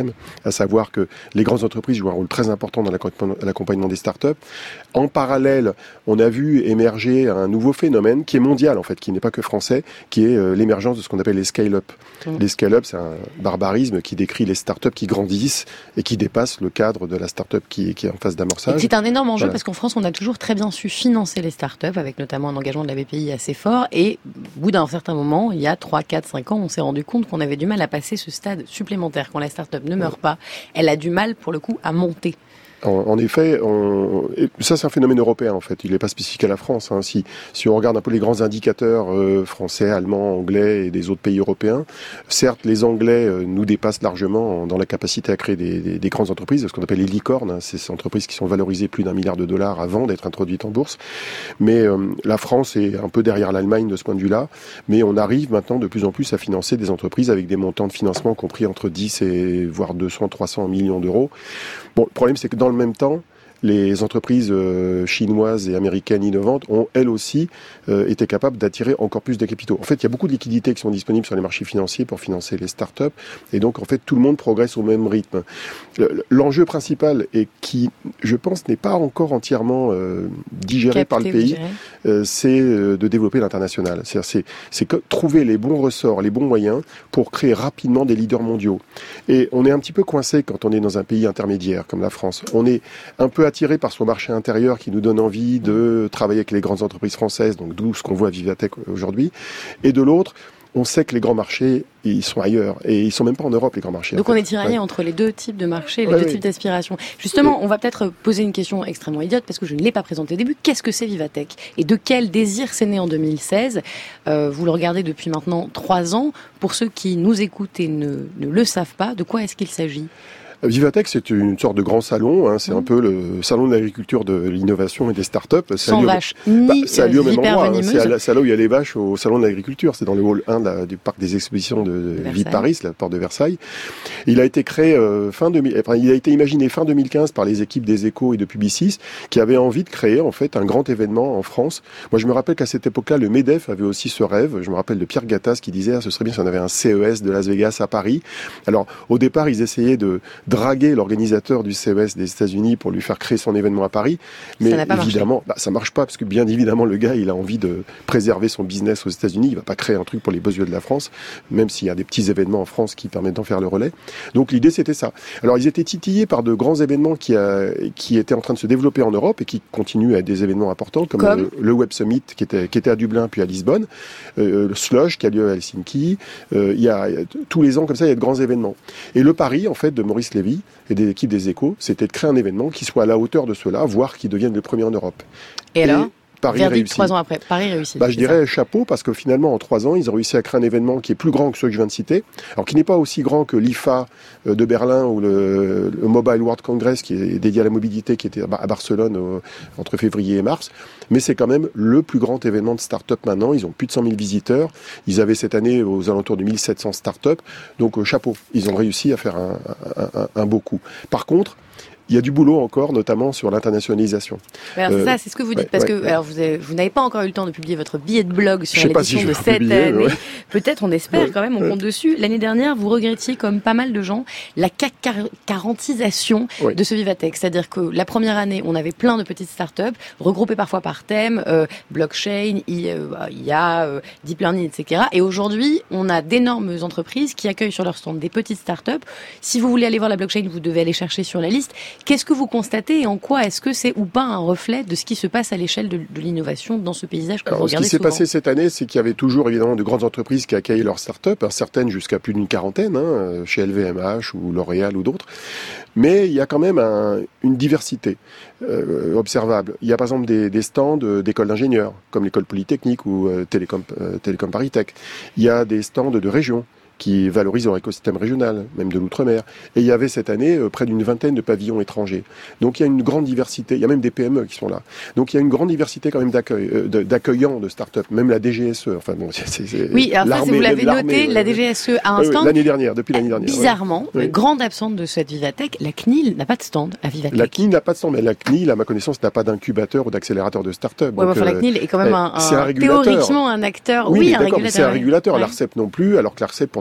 à savoir que les grandes entreprises jouent un rôle très important dans l'accompagnement des startups. En parallèle, on a vu émerger un nouveau phénomène qui est mondial en fait, qui n'est pas que français, qui est euh, l'émergence de ce qu'on appelle les scale-up. Mmh. Les scale-up, c'est un barbarisme qui décrit les startups qui grandissent et qui dépassent le cadre de la startup qui, qui est en phase d'amorçage. Et c'est un énorme enjeu voilà. parce qu'en France, on a toujours très bien su financer les startups, avec notamment un engagement de la B P I assez fort. Et au bout d'un certain moment, il y a trois, quatre, cinq ans, on s'est rendu compte qu'on avait du mal à passer ce stade supplémentaire. Quand la startup ne meurt pas, elle a du mal, pour le coup, à monter. En, en effet, on, ça c'est un phénomène européen en fait, il n'est pas spécifique à la France. Hein. Si, si on regarde un peu les grands indicateurs euh, français, allemands, anglais et des autres pays européens, certes les Anglais euh, nous dépassent largement dans la capacité à créer des, des, des grandes entreprises, ce qu'on appelle les licornes, hein. C'est ces entreprises qui sont valorisées plus d'un milliard de dollars avant d'être introduites en bourse. Mais euh, la France est un peu derrière l'Allemagne de ce point de vue-là, mais on arrive maintenant de plus en plus à financer des entreprises avec des montants de financement compris entre dix et voire deux cents, trois cents millions d'euros. Bon, le problème c'est que dans Dans le même temps, les entreprises euh, chinoises et américaines innovantes ont, elles aussi, euh, été capables d'attirer encore plus de capitaux. En fait, il y a beaucoup de liquidités qui sont disponibles sur les marchés financiers pour financer les startups. Et donc, en fait, tout le monde progresse au même rythme. L'enjeu principal, et qui, je pense, n'est pas encore entièrement euh, digéré Capté, par le pays, euh, c'est euh, de développer l'international. C'est-à-dire, c'est que trouver les bons ressorts, les bons moyens pour créer rapidement des leaders mondiaux. Et on est un petit peu coincé quand on est dans un pays intermédiaire comme la France. On est un peu attiré par son marché intérieur qui nous donne envie de travailler avec les grandes entreprises françaises, donc d'où ce qu'on voit à Vivatech aujourd'hui. Et de l'autre, on sait que les grands marchés, ils sont ailleurs. Et ils sont même pas en Europe, les grands marchés. Donc en on fait. est tiraillé ouais. entre les deux types de marchés, les ouais, deux ouais. types d'aspirations. Justement, et... on va peut-être poser une question extrêmement idiote, parce que je ne l'ai pas présentée au début. Qu'est-ce que c'est Vivatech ? Et de quel désir c'est né en deux mille seize ? euh, Vous le regardez depuis maintenant trois ans. Pour ceux qui nous écoutent et ne, ne le savent pas, de quoi est-ce qu'il s'agit ? Vivatech, c'est une sorte de grand salon. Hein, c'est mmh. un peu le salon de l'agriculture, de l'innovation et des startups. Sans vaches, ni bah, lieu au même endroit. Hein, c'est, c'est là où il y a les vaches au salon de l'agriculture. C'est dans le hall un de la, du parc des expositions de, de, de Ville de Paris, la porte de Versailles. Il a été créé euh, fin deux mille, enfin, il a été imaginé fin deux mille quinze par les équipes des Échos et de Publicis, qui avaient envie de créer en fait un grand événement en France. Moi, je me rappelle qu'à cette époque-là, le MEDEF avait aussi ce rêve. Je me rappelle de Pierre Gattaz qui disait ah, ce serait bien si on avait un C E S de Las Vegas à Paris. Alors, au départ, ils essayaient de draguer l'organisation du C E S des États-Unis pour lui faire créer son événement à Paris, mais ça évidemment, bah, ça marche pas parce que bien évidemment le gars, il a envie de préserver son business aux États-Unis. Il va pas créer un truc pour les beaux yeux de la France, même s'il y a des petits événements en France qui permettent d'en faire le relais. Donc l'idée c'était ça. Alors ils étaient titillés par de grands événements qui a, qui étaient en train de se développer en Europe et qui continuent à être des événements importants comme, comme le, le Web Summit qui était qui était à Dublin puis à Lisbonne, euh, le Slush qui a lieu à Helsinki. Euh, il y a tous les ans comme ça il y a de grands événements. Et le pari en fait de Maurice Lévy et des équipes des Échos, c'était de créer un événement qui soit à la hauteur de cela, voire qui devienne le premier en Europe. Et, et alors Paris Verdict réussi. Trois ans après, Paris réussi. Bah, je dirais ça. Chapeau, parce que finalement, en trois ans, ils ont réussi à créer un événement qui est plus grand que ceux que je viens de citer. Alors, qui n'est pas aussi grand que l'I F A de Berlin ou le, le Mobile World Congress, qui est dédié à la mobilité, qui était à Barcelone au, entre février et mars. Mais c'est quand même le plus grand événement de start-up maintenant. Ils ont plus de cent mille visiteurs. Ils avaient cette année aux alentours de mille sept cents start-up. Donc, euh, chapeau. Ils ont réussi à faire un, un, un, un beau coup. Par contre, il y a du boulot encore, notamment sur l'internationalisation. Alors c'est euh, ça, c'est ce que vous dites, ouais, parce ouais, que ouais. alors vous, avez, vous n'avez pas encore eu le temps de publier votre billet de blog sur l'édition si de cette publier, année. ouais. Peut-être, on espère ouais, quand même, on ouais. compte dessus. L'année dernière, vous regrettiez, comme pas mal de gens, la C A C quarantisation ouais. de ce Vivatech. C'est-à-dire que la première année, on avait plein de petites startups, regroupées parfois par thème, euh, blockchain, I A, euh, deep learning, et cetera. Et aujourd'hui, on a d'énormes entreprises qui accueillent sur leur stand des petites startups. Si vous voulez aller voir la blockchain, vous devez aller chercher sur la liste. Qu'est-ce que vous constatez et en quoi est-ce que c'est ou pas un reflet de ce qui se passe à l'échelle de, de l'innovation dans ce paysage que Alors, vous regardez Ce qui s'est souvent. passé cette année, c'est qu'il y avait toujours évidemment de grandes entreprises qui accueillent leurs startups, certaines jusqu'à plus d'une quarantaine, hein, chez L V M H ou L'Oréal ou d'autres. Mais il y a quand même un, une diversité euh, observable. Il y a par exemple des, des stands d'écoles d'ingénieurs, comme l'école Polytechnique ou euh, Télécom, euh, Télécom Paris Tech. Il y a des stands de régions qui valorisent leur écosystème régional, même de l'outre-mer. Et il y avait cette année euh, près d'une vingtaine de pavillons étrangers. Donc il y a une grande diversité, il y a même des P M E qui sont là. Donc il y a une grande diversité quand même d'accueil, euh, d'accueillants de start-up, même la D G S E. Enfin bon, c'est, c'est oui, alors ça, si vous l'avez noté, euh, la D G S E a un euh, stand. L'année dernière, depuis l'année dernière. Bizarrement, ouais. grande absente de cette Vivatech, la C N I L n'a pas de stand à Vivatech. La C N I L n'a pas de stand, mais la C N I L, à ma connaissance, n'a pas d'incubateur ou d'accélérateur de start-up. Ouais, donc, enfin, euh, la C N I L est quand même un, un, un théoriquement un acteur. Oui, oui un régulateur. C'est un régulateur. Ouais. L'Arcep non plus, alors que l'Arcep, pourtant,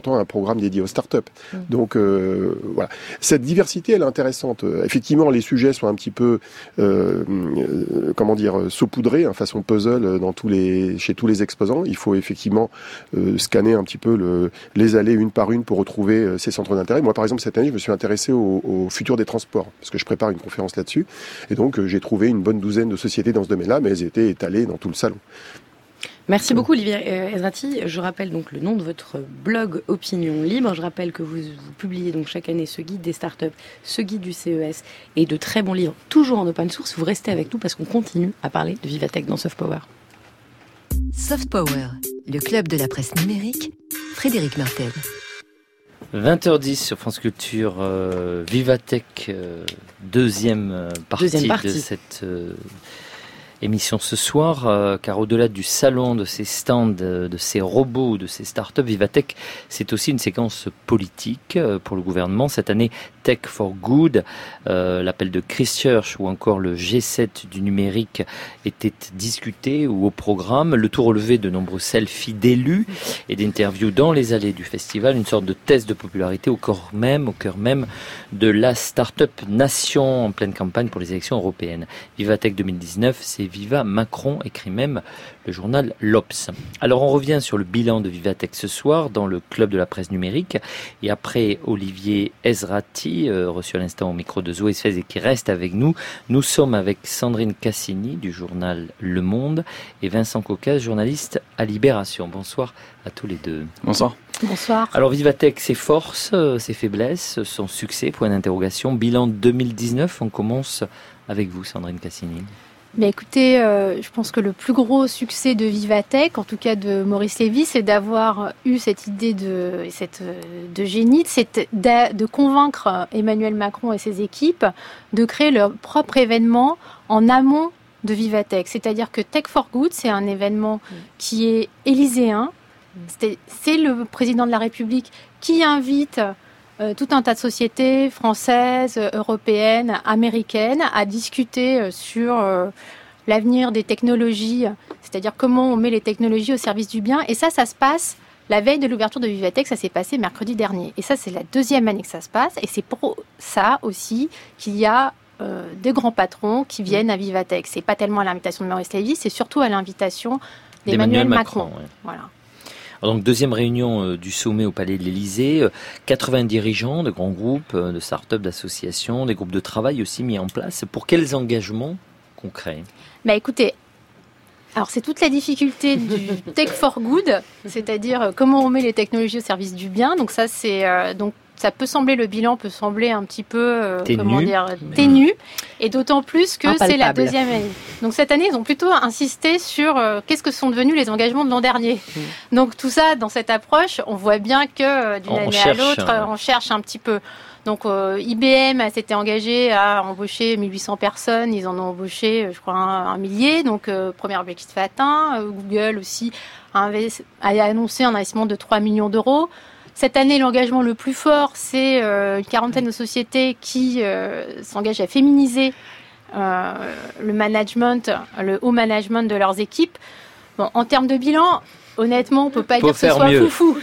temps un programme dédié aux startups. Mmh. Donc euh, voilà, cette diversité elle est intéressante. Effectivement, les sujets sont un petit peu euh, euh, comment dire saupoudrés, hein, façon puzzle dans tous les chez tous les exposants. Il faut effectivement euh, scanner un petit peu le, les allées une par une pour retrouver euh, ces centres d'intérêt. Moi, par exemple, cette année, je me suis intéressé au, au futur des transports parce que je prépare une conférence là-dessus, et donc euh, j'ai trouvé une bonne douzaine de sociétés dans ce domaine-là, mais elles étaient étalées dans tout le salon. Merci beaucoup Olivier Ezrati. Je rappelle donc le nom de votre blog Opinion Libre. Je rappelle que vous, vous publiez donc chaque année ce guide des startups, ce guide du C E S et de très bons livres, toujours en open source. Vous restez avec nous parce qu'on continue à parler de Vivatech dans Soft Power. Soft Power, le club de la presse numérique, Frédéric Martel. vingt heures dix sur France Culture, euh, Vivatech, euh, deuxième partie, deuxième partie de cette euh, émission ce soir, euh, car au-delà du salon, de ces stands, de, de ces robots, de ces startups, Vivatech, c'est aussi une séquence politique euh, pour le gouvernement. Cette année, Tech for Good, euh, l'appel de Christchurch ou encore le G sept du numérique était discuté ou au programme. Le tout relevé de nombreux selfies d'élus et d'interviews dans les allées du festival, une sorte de test de popularité au cœur même, au cœur même de la Startup Nation en pleine campagne pour les élections européennes. Vivatech deux mille dix-neuf, c'est Viva Macron, écrit même le journal l'Obs. Alors on revient sur le bilan de Vivatech ce soir dans le club de la presse numérique, et après Olivier Ezrati, euh, reçu à l'instant au micro de Zoé Sfez et qui reste avec nous, nous sommes avec Sandrine Cassini du journal Le Monde et Vincent Caucase, journaliste à Libération. Bonsoir à tous les deux. Bonsoir. Bonsoir. Alors Vivatech, ses forces, ses faiblesses, son succès, point d'interrogation. Bilan deux mille dix-neuf, on commence avec vous Sandrine Cassini. Mais écoutez, euh, je pense que le plus gros succès de Vivatech, en tout cas de Maurice Lévy, c'est d'avoir eu cette idée de, cette, de génie, c'est de, de convaincre Emmanuel Macron et ses équipes de créer leur propre événement en amont de Vivatech. C'est-à-dire que Tech for Good, c'est un événement qui est élyséen. C'est, c'est le président de la République qui invite Euh, tout un tas de sociétés françaises, européennes, américaines à discuter euh, sur euh, l'avenir des technologies, c'est-à-dire comment on met les technologies au service du bien. Et ça, ça se passe la veille de l'ouverture de Vivatech, ça s'est passé mercredi dernier. Et ça, c'est la deuxième année que ça se passe. Et c'est pour ça aussi qu'il y a euh, des grands patrons qui viennent à Vivatech. C'est pas tellement à l'invitation de Maurice Lévy, c'est surtout à l'invitation d'Emmanuel, Emmanuel Macron. Macron ouais. Voilà. Donc deuxième réunion euh, du sommet au Palais de l'Élysée, euh, quatre-vingts dirigeants de grands groupes, euh, de start-up, d'associations, des groupes de travail aussi mis en place. Pour quels engagements concrets ? Bah écoutez, alors c'est toute la difficulté du Tech for Good, c'est-à-dire euh, comment on met les technologies au service du bien. Donc ça c'est euh, donc ça peut sembler, le bilan peut sembler un petit peu euh, comment dire ténu, et d'autant plus que Impalpable. C'est la deuxième année. Donc cette année, ils ont plutôt insisté sur euh, qu'est-ce que sont devenus les engagements de l'an dernier. Mmh. Donc tout ça, dans cette approche, on voit bien que euh, d'une on année cherche, à l'autre, euh, on cherche un petit peu. Donc euh, I B M s'était engagé à embaucher mille huit cents personnes, ils en ont embauché, je crois, un, un millier. Donc euh, premier objectif atteint. Euh, Google aussi a, investi, a annoncé un investissement de trois millions d'euros. Cette année, l'engagement le plus fort, c'est euh, une quarantaine de sociétés qui euh, s'engagent à féminiser euh, le management, le haut management de leurs équipes. Bon, en termes de bilan, honnêtement, on peut pas dire que ce soit mieux. Foufou.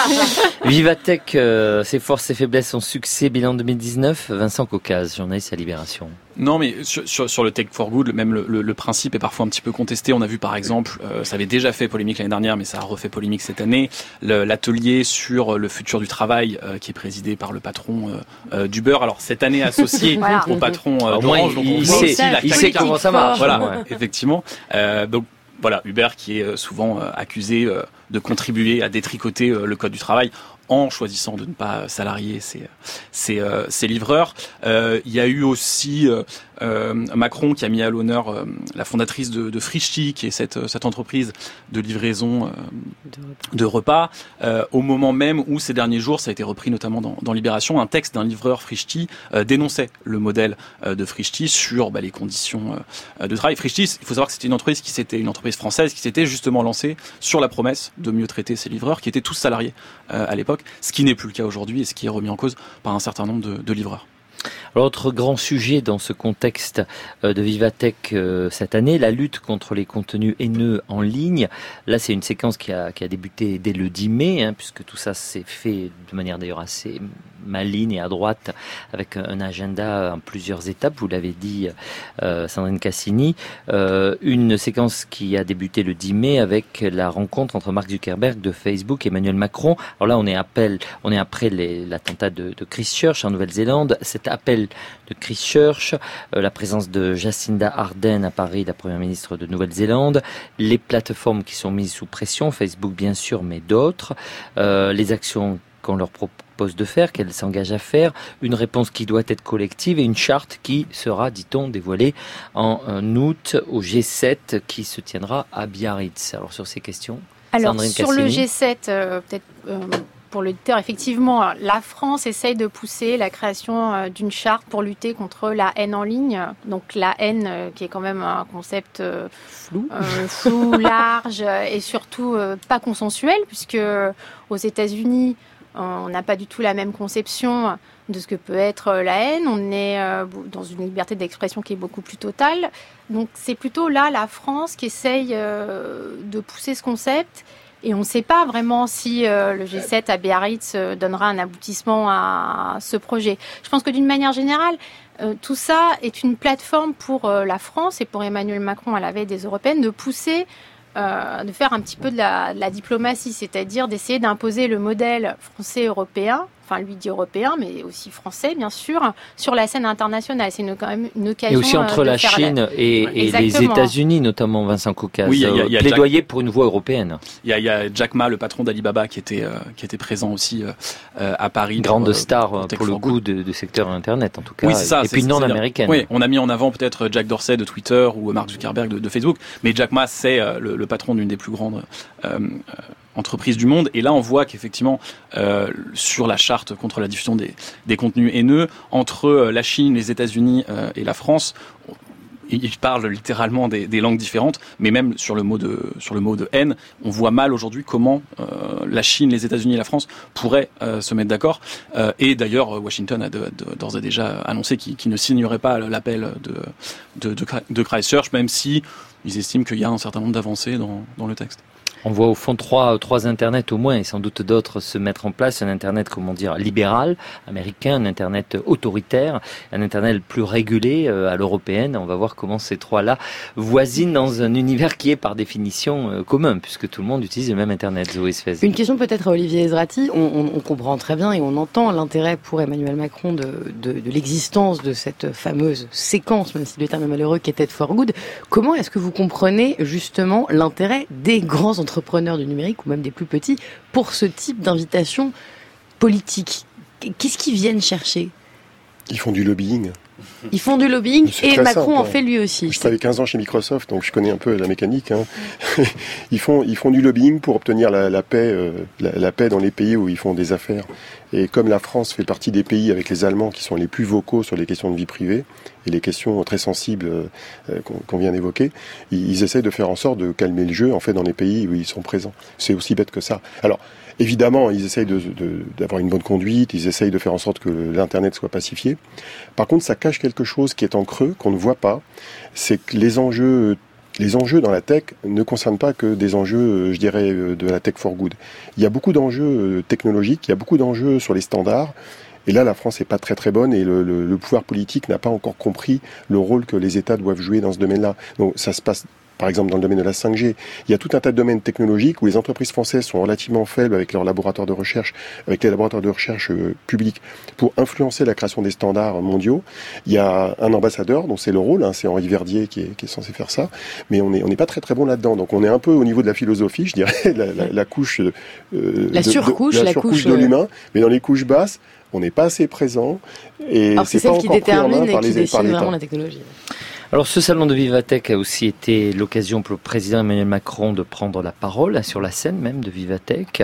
Vivatech, euh, ses forces, ses faiblesses, son succès, bilan deux mille dix-neuf. Vincent Caucase, journaliste à Libération. Non, mais sur, sur, sur le Tech for Good, même le, le, le principe est parfois un petit peu contesté. On a vu par exemple, euh, ça avait déjà fait polémique l'année dernière, mais ça a refait polémique cette année, le, l'atelier sur le futur du travail euh, qui est présidé par le patron euh, euh, d'Uber. Alors cette année associé voilà. au patron euh, d'Orange, donc on voit aussi la il sait comment ça marche. Voilà, ouais. Effectivement. Euh, donc voilà, Uber qui est souvent euh, accusé euh, de contribuer à détricoter euh, le code du travail en choisissant de ne pas salarier ses, ses, euh, ses livreurs. Euh, il y a eu aussi euh, euh, Macron qui a mis à l'honneur euh, la fondatrice de, de Frishti, qui est cette, cette entreprise de livraison euh, de repas, euh, au moment même où ces derniers jours, ça a été repris notamment dans, dans Libération, un texte d'un livreur Frishti euh, dénonçait le modèle euh, de Frishti sur bah, les conditions euh, de travail. Frishti, il faut savoir que c'était une entreprise qui s'était une entreprise française qui s'était justement lancée sur la promesse de mieux traiter ses livreurs, qui étaient tous salariés euh, à l'époque, ce qui n'est plus le cas aujourd'hui et ce qui est remis en cause par un certain nombre de, de livreurs. Alors, autre grand sujet dans ce contexte de Vivatech cette année, la lutte contre les contenus haineux en ligne. Là, c'est une séquence qui a, qui a débuté dès le dix mai, hein, puisque tout ça s'est fait de manière d'ailleurs assez maligne et à droite, avec un agenda en plusieurs étapes, vous l'avez dit, euh, Sandrine Cassini. Euh, une séquence qui a débuté le dix mai avec la rencontre entre Mark Zuckerberg de Facebook et Emmanuel Macron. Alors là, on est, appel, on est après les, l'attentat de, de Christchurch en Nouvelle-Zélande. Cet appel de Christchurch, euh, la présence de Jacinda Ardern à Paris, la première ministre de Nouvelle-Zélande, les plateformes qui sont mises sous pression, Facebook bien sûr, mais d'autres, euh, les actions qu'on leur propose de faire, qu'elles s'engagent à faire, une réponse qui doit être collective et une charte qui sera, dit-on, dévoilée en août au G sept qui se tiendra à Biarritz. Alors sur ces questions, Alors Sandrine sur Cassini. le G sept, euh, peut-être... Euh... Pour l'auditeur, effectivement, la France essaye de pousser la création d'une charte pour lutter contre la haine en ligne. Donc la haine, qui est quand même un concept flou, euh, flou large et surtout euh, pas consensuel, puisque aux États-Unis, on n'a pas du tout la même conception de ce que peut être la haine. On est euh, dans une liberté d'expression qui est beaucoup plus totale. Donc c'est plutôt là la France qui essaye euh, de pousser ce concept. Et on ne sait pas vraiment si euh, le G sept à Biarritz euh, donnera un aboutissement à ce projet. Je pense que d'une manière générale, euh, tout ça est une plateforme pour euh, la France et pour Emmanuel Macron à la veille des Européennes de pousser, euh, de faire un petit peu de la, de la diplomatie, c'est-à-dire d'essayer d'imposer le modèle français-européen, enfin lui dit européen, mais aussi français bien sûr, sur la scène internationale. C'est une, quand même une occasion. Et aussi entre euh, de la faire Chine la... et, et les États-Unis, notamment Vincent Caucase, oui, y a, y a, y a plaidoyer Jack... pour une voie européenne. Il y a, y a Jack Ma, le patron d'Alibaba, qui était euh, qui était présent aussi euh, à Paris. Grande pour, star pour, pour le coup de, de secteur internet en tout cas. Oui, c'est ça. Et c'est, puis c'est, non c'est, américaine. Oui, on a mis en avant peut-être Jack Dorsey de Twitter ou Mark Zuckerberg de, de Facebook, mais Jack Ma c'est euh, le, le patron d'une des plus grandes euh, entreprises du monde. Et là, on voit qu'effectivement, euh, sur la charte contre la diffusion des, des contenus haineux, entre la Chine, les États-Unis euh, et la France, ils parlent littéralement des, des langues différentes, mais même sur le mot de sur le mot de haine, on voit mal aujourd'hui comment euh, la Chine, les États-Unis et la France pourraient euh, se mettre d'accord. Euh, et d'ailleurs, Washington a de, de, d'ores et déjà annoncé qu'il, qu'il ne signerait pas l'appel de de, de, de Christchurch, même si ils estiment qu'il y a un certain nombre d'avancées dans, dans le texte. On voit au fond trois, trois internets au moins, et sans doute d'autres se mettre en place. Un internet, comment dire, libéral, américain, un internet autoritaire, un internet plus régulé euh, à l'européenne. On va voir comment ces trois-là voisinent dans un univers qui est par définition euh, commun, puisque tout le monde utilise le même internet. Zoé Sfez. Une question peut-être à Olivier Ezrati. On, on, on comprend très bien et on entend l'intérêt pour Emmanuel Macron de, de, de l'existence de cette fameuse séquence, même si le terme est malheureux, qui est Tech for Good. Comment est-ce que vous comprenez justement l'intérêt des grands entrepreneurs entrepreneurs du numérique ou même des plus petits pour ce type d'invitation politique? Qu'est-ce qu'ils viennent chercher? Ils font du lobbying. Ils font du lobbying et Macron simple, en hein. fait lui aussi. Je travaille quinze ans chez Microsoft, donc je connais un peu la mécanique. Hein. ils font ils font du lobbying pour obtenir la, la paix euh, la, la paix dans les pays où ils font des affaires. Et comme la France fait partie des pays avec les Allemands qui sont les plus vocaux sur les questions de vie privée et les questions très sensibles euh, qu'on, qu'on vient d'évoquer, ils, ils essaient de faire en sorte de calmer le jeu en fait dans les pays où ils sont présents. C'est aussi bête que ça. Alors évidemment, ils essayent de, de, d'avoir une bonne conduite, ils essayent de faire en sorte que l'Internet soit pacifié. Par contre, ça cache quelque chose qui est en creux, qu'on ne voit pas, c'est que les enjeux, les enjeux dans la tech ne concernent pas que des enjeux, je dirais, de la tech for good. Il y a beaucoup d'enjeux technologiques, il y a beaucoup d'enjeux sur les standards, et là, la France n'est pas très très bonne, et le, le, le pouvoir politique n'a pas encore compris le rôle que les États doivent jouer dans ce domaine-là. Donc ça se passe... Par exemple, dans le domaine de la cinq G, il y a tout un tas de domaines technologiques où les entreprises françaises sont relativement faibles avec leurs laboratoires de recherche, avec les laboratoires de recherche euh, publics, pour influencer la création des standards mondiaux. Il y a un ambassadeur, dont c'est le rôle, hein, c'est Henri Verdier qui est, qui est censé faire ça, mais on n'est on n'est pas très très bon là-dedans. Donc on est un peu au niveau de la philosophie, je dirais, la, la, la couche, euh, la de, surcouche, de, la, la surcouche couche de l'humain, mais dans les couches basses, on n'est pas assez présent et alors c'est, c'est pas celle qui encore pris en détermine main et par qui les décide par l'État. vraiment la technologie. Alors ce salon de Vivatech a aussi été l'occasion pour le président Emmanuel Macron de prendre la parole sur la scène même de Vivatech.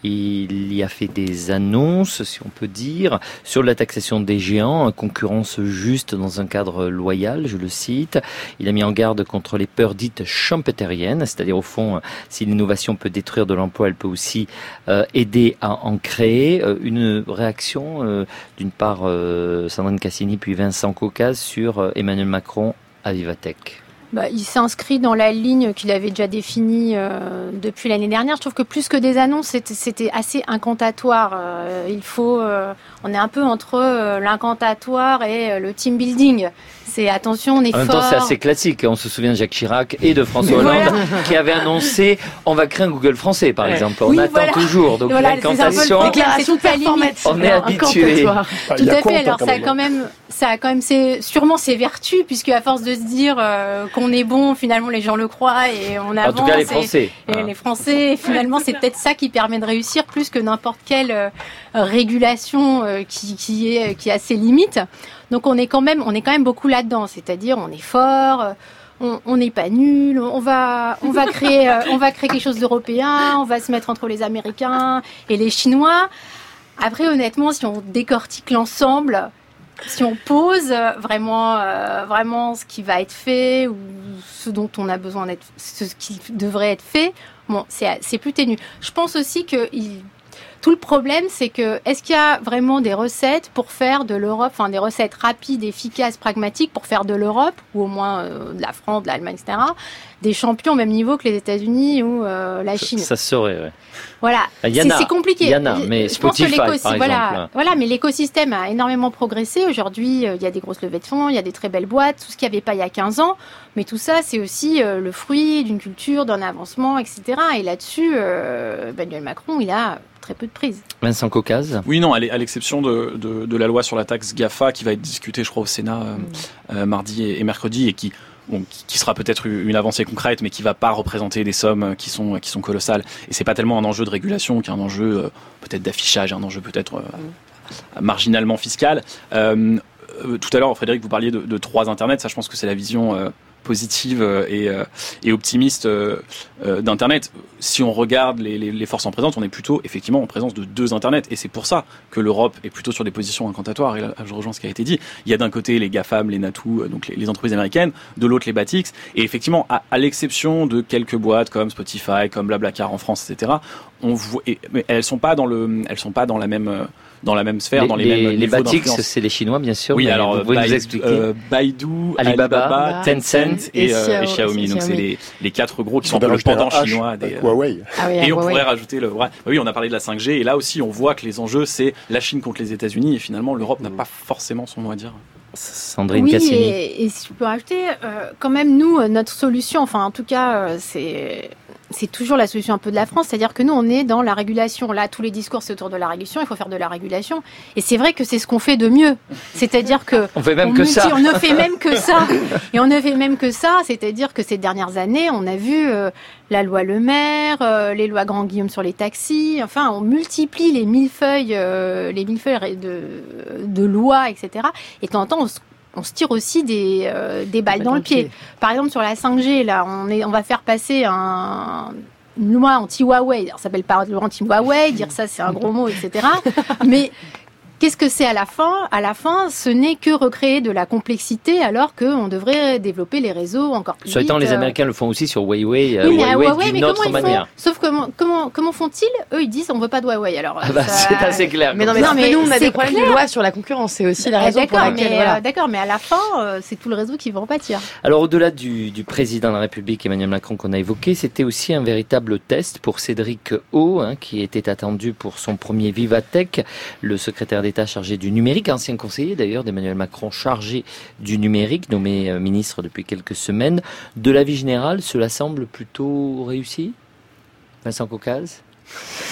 Il y a fait des annonces, si on peut dire, sur la taxation des géants, concurrence juste dans un cadre loyal, je le cite. Il a mis en garde contre les peurs dites schumpeteriennes, c'est-à-dire au fond, si l'innovation peut détruire de l'emploi, elle peut aussi euh, aider à en créer. Euh, une réaction euh, d'une part euh, Sandrine Cassini puis Vincent Caucase sur euh, Emmanuel Macron à Vivatech. Bah, il s'inscrit dans la ligne qu'il avait déjà définie euh, depuis l'année dernière. Je trouve que plus que des annonces, c'était, c'était assez incantatoire. Euh, il faut, euh, on est un peu entre euh, l'incantatoire et euh, le team building. C'est attention, on est fort. En même temps, c'est assez classique. On se souvient de Jacques Chirac et de François Hollande voilà. qui avaient annoncé on va créer un Google français, par ouais. exemple. On oui, attend voilà. toujours. Donc voilà, l'incantation, c'est toute la limite. On est habitué. Ah, Tout à fait. Alors ça a quand même, ça a quand même ses, sûrement ses vertus, puisque à force de se dire euh, qu'on est bon, finalement les gens le croient et on avance. En tout cas, les Français. Et, et les Français, finalement, c'est peut-être ça qui permet de réussir plus que n'importe quelle euh, régulation euh, qui, qui est qui a ses limites. Donc on est quand même, on est quand même beaucoup là-dedans, c'est-à-dire on est fort, on n'est pas nul, on va, on va créer, euh, on va créer quelque chose d'européen, on va se mettre entre les Américains et les Chinois. Après, honnêtement, si on décortique l'ensemble, si on pose vraiment, euh, vraiment ce qui va être fait ou ce dont on a besoin d'être, ce qui devrait être fait, bon, c'est, c'est plus ténu. Je pense aussi que il, tout le problème, c'est que est-ce qu'il y a vraiment des recettes pour faire de l'Europe, enfin des recettes rapides, efficaces, pragmatiques pour faire de l'Europe ou au moins euh, de la France, de l'Allemagne, et cetera, des champions au même niveau que les États-Unis ou euh, la Chine. Ça, ça se saurait, ouais. Voilà, c'est, c'est compliqué. Il y en a, mais je Spotify, pense que par voilà, exemple. Voilà, mais l'écosystème a énormément progressé. Aujourd'hui, euh, il y a des grosses levées de fonds, il y a des très belles boîtes, tout ce qu'il n'y avait pas il y a quinze ans. Mais tout ça, c'est aussi euh, le fruit d'une culture, d'un avancement, et cetera. Et là-dessus, euh, Emmanuel Macron, il a très peu de prise. Vincent Caucase. Oui, non, à l'exception de, de, de la loi sur la taxe GAFA qui va être discutée, je crois, au Sénat euh, mmh. euh, mardi et, et mercredi et qui Bon, qui sera peut-être une avancée concrète, mais qui va pas représenter des sommes qui sont qui sont colossales. Et c'est pas tellement un enjeu de régulation qu'un enjeu euh, peut-être d'affichage, un enjeu peut-être euh, mmh. marginalement fiscal. Euh, euh, tout à l'heure, Frédéric, vous parliez de, de trois internets. Ça, je pense que c'est la vision euh, positive et, euh, et optimiste euh, euh, d'Internet. Si on regarde les, les, les forces en présence, on est plutôt effectivement en présence de deux Internets. Et c'est pour ça que l'Europe est plutôt sur des positions incantatoires. Et là, je rejoins ce qui a été dit. Il y a d'un côté les GAFAM, les Natou, donc les, les entreprises américaines, de l'autre les Batix. Et effectivement, à, à l'exception de quelques boîtes comme Spotify, comme Blablacar en France, et cetera, on voit, et, mais elles sont pas dans le, elles sont pas dans la même dans la même sphère, les, dans les, les mêmes les niveaux Batix, d'influence. c'est les Chinois, bien sûr. Oui, alors vous pouvez Baidu, nous expliquer. Euh, Baidu, Alibaba, Alibaba, Tencent et, et, euh, et Xiaomi. Xiaomi. Donc c'est les, les quatre gros qui sont un peu le rajouter un pendant H, chinois des euh, Huawei. Ah oui, et on Huawei. pourrait rajouter le. Ouais, oui, on a parlé de la cinq G et là aussi on voit que les enjeux c'est la Chine contre les États-Unis et finalement l'Europe n'a pas forcément son mot à dire. Sandrine oui, Cassini. Et, et si je peux rajouter, euh, quand même nous, notre solution, enfin en tout cas, euh, c'est c'est toujours la solution un peu de la France, c'est-à-dire que nous on est dans la régulation. Là, tous les discours c'est autour de la régulation. Il faut faire de la régulation, et c'est vrai que c'est ce qu'on fait de mieux. C'est-à-dire que on fait même on que multi, ça. On ne fait même que ça, et on ne fait même que ça. C'est-à-dire que ces dernières années, on a vu euh, la loi Le Maire, euh, les lois Grand Guillaume sur les taxis. Enfin, on multiplie les millefeuilles, euh, les millefeuilles de de lois, et cetera. Et de temps en temps, on se on se tire aussi des, euh, des balles dans le pied. pied. Par exemple, sur la cinq G, là, on, est, on va faire passer un, une loi anti-Huawei. Alors, ça s'appelle pas loi anti-Huawei, dire ça, c'est un gros mot, et cetera. Mais qu'est-ce que c'est à la fin ? À la fin, ce n'est que recréer de la complexité alors qu'on devrait développer les réseaux encore plus Soit vite. étant, les Américains le font aussi sur Huawei, euh, oui, mais Huawei, Huawei, d'une mais autre comment ils manière. Font Sauf comment, comment, comment font-ils ? Eux, ils disent on veut pas de Huawei. Alors, ah bah, ça... c'est assez clair. Mais non, mais, non, mais mais nous, on a c'est des problèmes clair. de loi sur la concurrence. C'est aussi la raison d'accord, pour laquelle. Mais, voilà. euh, d'accord, mais à la fin, euh, c'est tout le réseau qui va en pâtir. Alors, au-delà du, du président de la République, Emmanuel Macron, qu'on a évoqué, c'était aussi un véritable test pour Cédric O, hein, qui était attendu pour son premier Vivatech, le secrétaire d'État chargé du numérique, ancien conseiller d'ailleurs d'Emmanuel Macron, chargé du numérique, nommé euh, ministre depuis quelques semaines. De l'avis général, cela semble plutôt réussi ? Vincent Caucase ?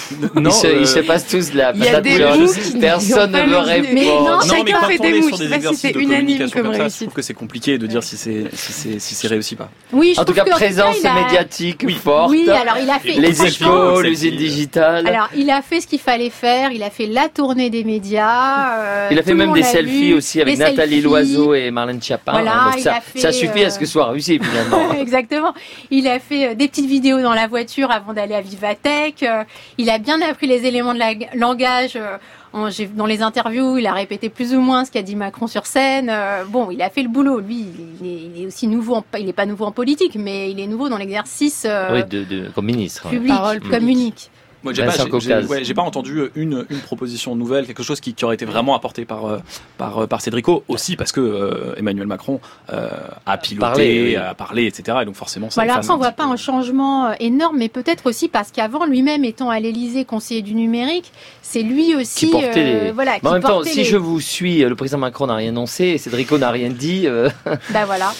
Non, ils, se, euh... ils se passent tous de la Il y a des mots qui personne ne veut répondre. Mais non, non, chacun mais quand fait on des est mots. sur Je des sais pas si exercices c'est de unanime communication comme comme ça, je réussite. trouve que c'est compliqué de dire si c'est si c'est si c'est réussi ou pas. Oui, je En tout trouve cas, que, présence il a... médiatique Oui. forte. Oui, alors il a fait... Les franchement, échos, celle l'usine qui- digitale. Alors, il a fait ce qu'il fallait faire. Il a fait la tournée des médias. euh, il a tout fait le même monde des l'a selfies vu, aussi avec des Nathalie selfies. Loiseau et Marlène Schiappa. Voilà, Donc il ça, a fait, ça suffit à ce euh, que ce soit réussi finalement. Exactement. Il a fait euh, des petites vidéos dans la voiture avant d'aller à Vivatech. Euh, il a bien appris les éléments de la- langage. euh, en- j'ai- dans les interviews, il a répété plus ou moins ce qu'a dit Macron sur scène. Euh, bon, il a fait le boulot. Lui, il est, il est aussi nouveau. En, il n'est pas nouveau en politique, mais il est nouveau dans l'exercice euh, Oui, de, de, comme ministre. ouais. public, Parole comme publique. unique. Moi, j'ai Vincent pas, j'ai, Caucase. j'ai- ouais, j'ai pas entendu une, une proposition nouvelle, quelque chose qui, qui aurait été vraiment apporté par, euh, par, euh, par Cédrico, aussi parce que euh, Emmanuel Macron euh, a piloté, Parlé, oui. a parlé, et cetera. Et donc forcément, ça Voilà, efface après, on un voit petit pas peu. un changement euh, énorme, mais peut-être aussi parce qu'avant, lui-même étant à l'Élysée conseiller du numérique, c'est lui aussi, Qui portait euh, les- voilà, Mais qui en même temps, portait si les- je vous suis, le président Macron n'a rien annoncé et Cédrico n'a rien dit. euh, Bah voilà.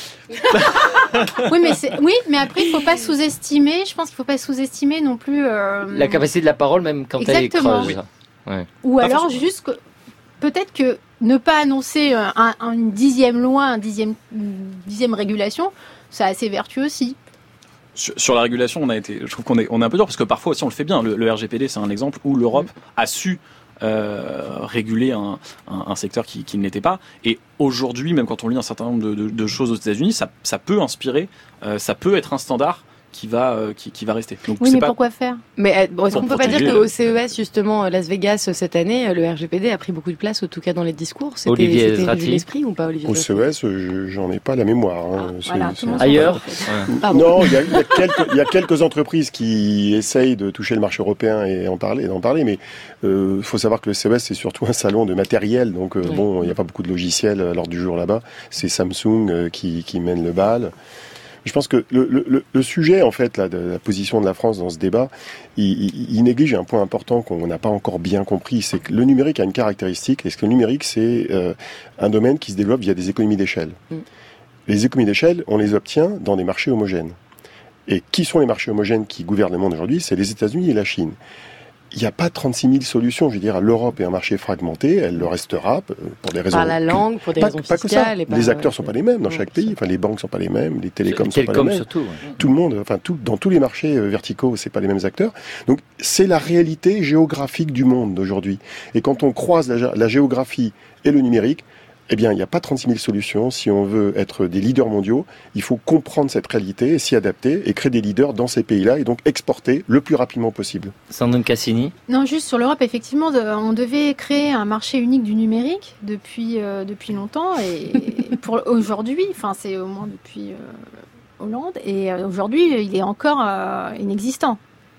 oui, mais c'est... oui, mais après, il faut pas sous-estimer. Je pense qu'il faut pas sous-estimer non plus. euh, La capacité de la parole, même quand Exactement. elle est creuse. Ouais. Ou Pas alors forcément. juste que peut-être que ne pas annoncer un, un- une dixième loi, un dixième, une dixième régulation, c'est assez vertueux aussi. Sur, sur la régulation, on a été, je trouve qu'on est, on est un peu dur parce que parfois aussi on le fait bien. Le, le R G P D, c'est un exemple où l'Europe a su euh, réguler un, un, un secteur qui, qui ne l'était pas. Et aujourd'hui, même quand on lit un certain nombre de, de, de choses aux États-Unis, ça, ça peut inspirer, euh, ça peut être un standard qui va, euh, qui, qui va rester. Donc Oui, c'est mais pas. pourquoi faire? Mais euh, bon, est-ce Pour qu'on peut pas dire protéger, qu'au euh, C E S, justement, euh, Las Vegas, cette année, euh, le R G P D a pris beaucoup de place, en tout cas dans les discours? C'était, Olivier c'était Zrati. une vue d'esprit ou pas, Olivier Au Zrati C E S, je- j'en ai pas la mémoire. hein. Ah, C'est- voilà, c'est- tout le monde Ailleurs s'en fout, en fait. Ouais. Pardon. Non, il y, a, il, y a quelques, il y a quelques entreprises qui essayent de toucher le marché européen et en parler, d'en parler, mais il euh, faut savoir que le C E S, c'est surtout un salon de matériel, donc euh, Ouais. bon, il n'y a pas beaucoup de logiciels à l'ordre du jour là-bas. C'est Samsung euh, qui, qui mène le bal. Je pense que le, le, le sujet, en fait, là, de la position de la France dans ce débat, il, il, il néglige un point important qu'on n'a pas encore bien compris, c'est que le numérique a une caractéristique, et ce que le numérique, c'est euh, un domaine qui se développe via des économies d'échelle. Mm. Les économies d'échelle, on les obtient dans des marchés homogènes. Et qui sont les marchés homogènes qui gouvernent le monde aujourd'hui? C'est les États-Unis et la Chine. Il n'y a pas trente-six mille solutions. Je veux dire, l'Europe est un marché fragmenté, elle le restera euh, pour des raisons... Par la langue, pour des pas, raisons pas que ça. fiscales. et par- Les acteurs sont ouais. pas les mêmes dans Ouais, chaque c'est pays. ça. Enfin, les banques sont pas les mêmes, les télécoms Les sont pas les télécoms mêmes. surtout. ouais. Tout le monde, enfin tout, dans tous les marchés euh, verticaux, c'est pas les mêmes acteurs. Donc c'est la réalité géographique du monde d'aujourd'hui. Et quand on croise la, gé- la géographie et le numérique, eh bien il n'y a pas trente-six mille solutions. Si on veut être des leaders mondiaux, il faut comprendre cette réalité et s'y adapter et créer des leaders dans ces pays-là et donc exporter le plus rapidement possible. Sandrine Cassini. Non, juste sur l'Europe, effectivement, de- on devait créer un marché unique du numérique depuis, euh, depuis longtemps. Et pour aujourd'hui, enfin, c'est au moins depuis euh, Hollande. Et euh, aujourd'hui, il est encore euh, inexistant.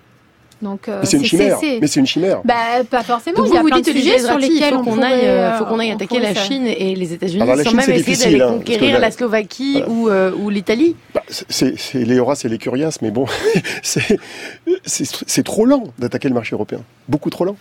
Donc, euh, Mais c'est une chimère. Mais c'est une chimère. Bah, pas forcément. Donc il y a vous, vous plein de dites, sujets Olivier sur Zrati, lesquels il faut on qu'on pourrait, aille, euh, euh, faut qu'on aille on attaquer pourrait la faire. Chine et les États-Unis Alors, la sans Chine, même c'est essayer difficile, d'aller hein, parce que conquérir la- la Slovaquie Voilà. ou, euh, ou l'Italie. Bah, c'est, c'est les Horaces et les Curiaces, mais bon, c'est, c'est, c'est trop lent d'attaquer le marché européen. Beaucoup trop lent.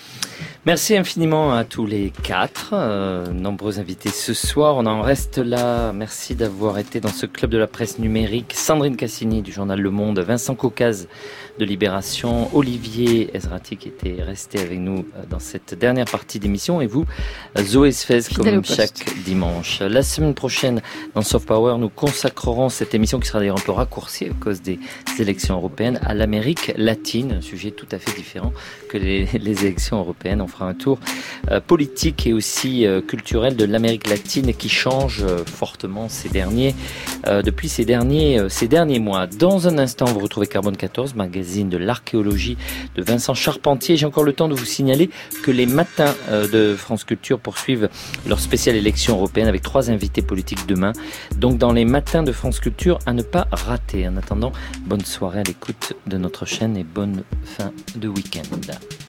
Merci infiniment à tous les quatre, euh, nombreux invités ce soir. On en reste là. Merci d'avoir été dans ce club de la presse numérique. Sandrine Cassini du journal Le Monde, Vincent Caucase de Libération, Olivier Zrati qui était resté avec nous dans cette dernière partie d'émission et vous, Zoé Sfez, Fidèle au comme poste. chaque dimanche. La semaine prochaine, dans Soft Power, nous consacrerons cette émission qui sera d'ailleurs un peu raccourcie à cause des élections européennes à l'Amérique latine, un sujet tout à fait différent que les, les élections européennes. On fera un tour euh, politique et aussi euh, culturel de l'Amérique latine qui change euh, fortement ces derniers, euh, depuis ces derniers, euh, ces derniers mois. Dans un instant, vous retrouvez Carbone quatorze, magazine de l'archéologie de Vincent Charpentier. J'ai encore le temps de vous signaler que les matins euh, de France Culture poursuivent leur spéciale élection européenne avec trois invités politiques demain. Donc dans les matins de France Culture à ne pas rater. En attendant, bonne soirée à l'écoute de notre chaîne et bonne fin de week-end.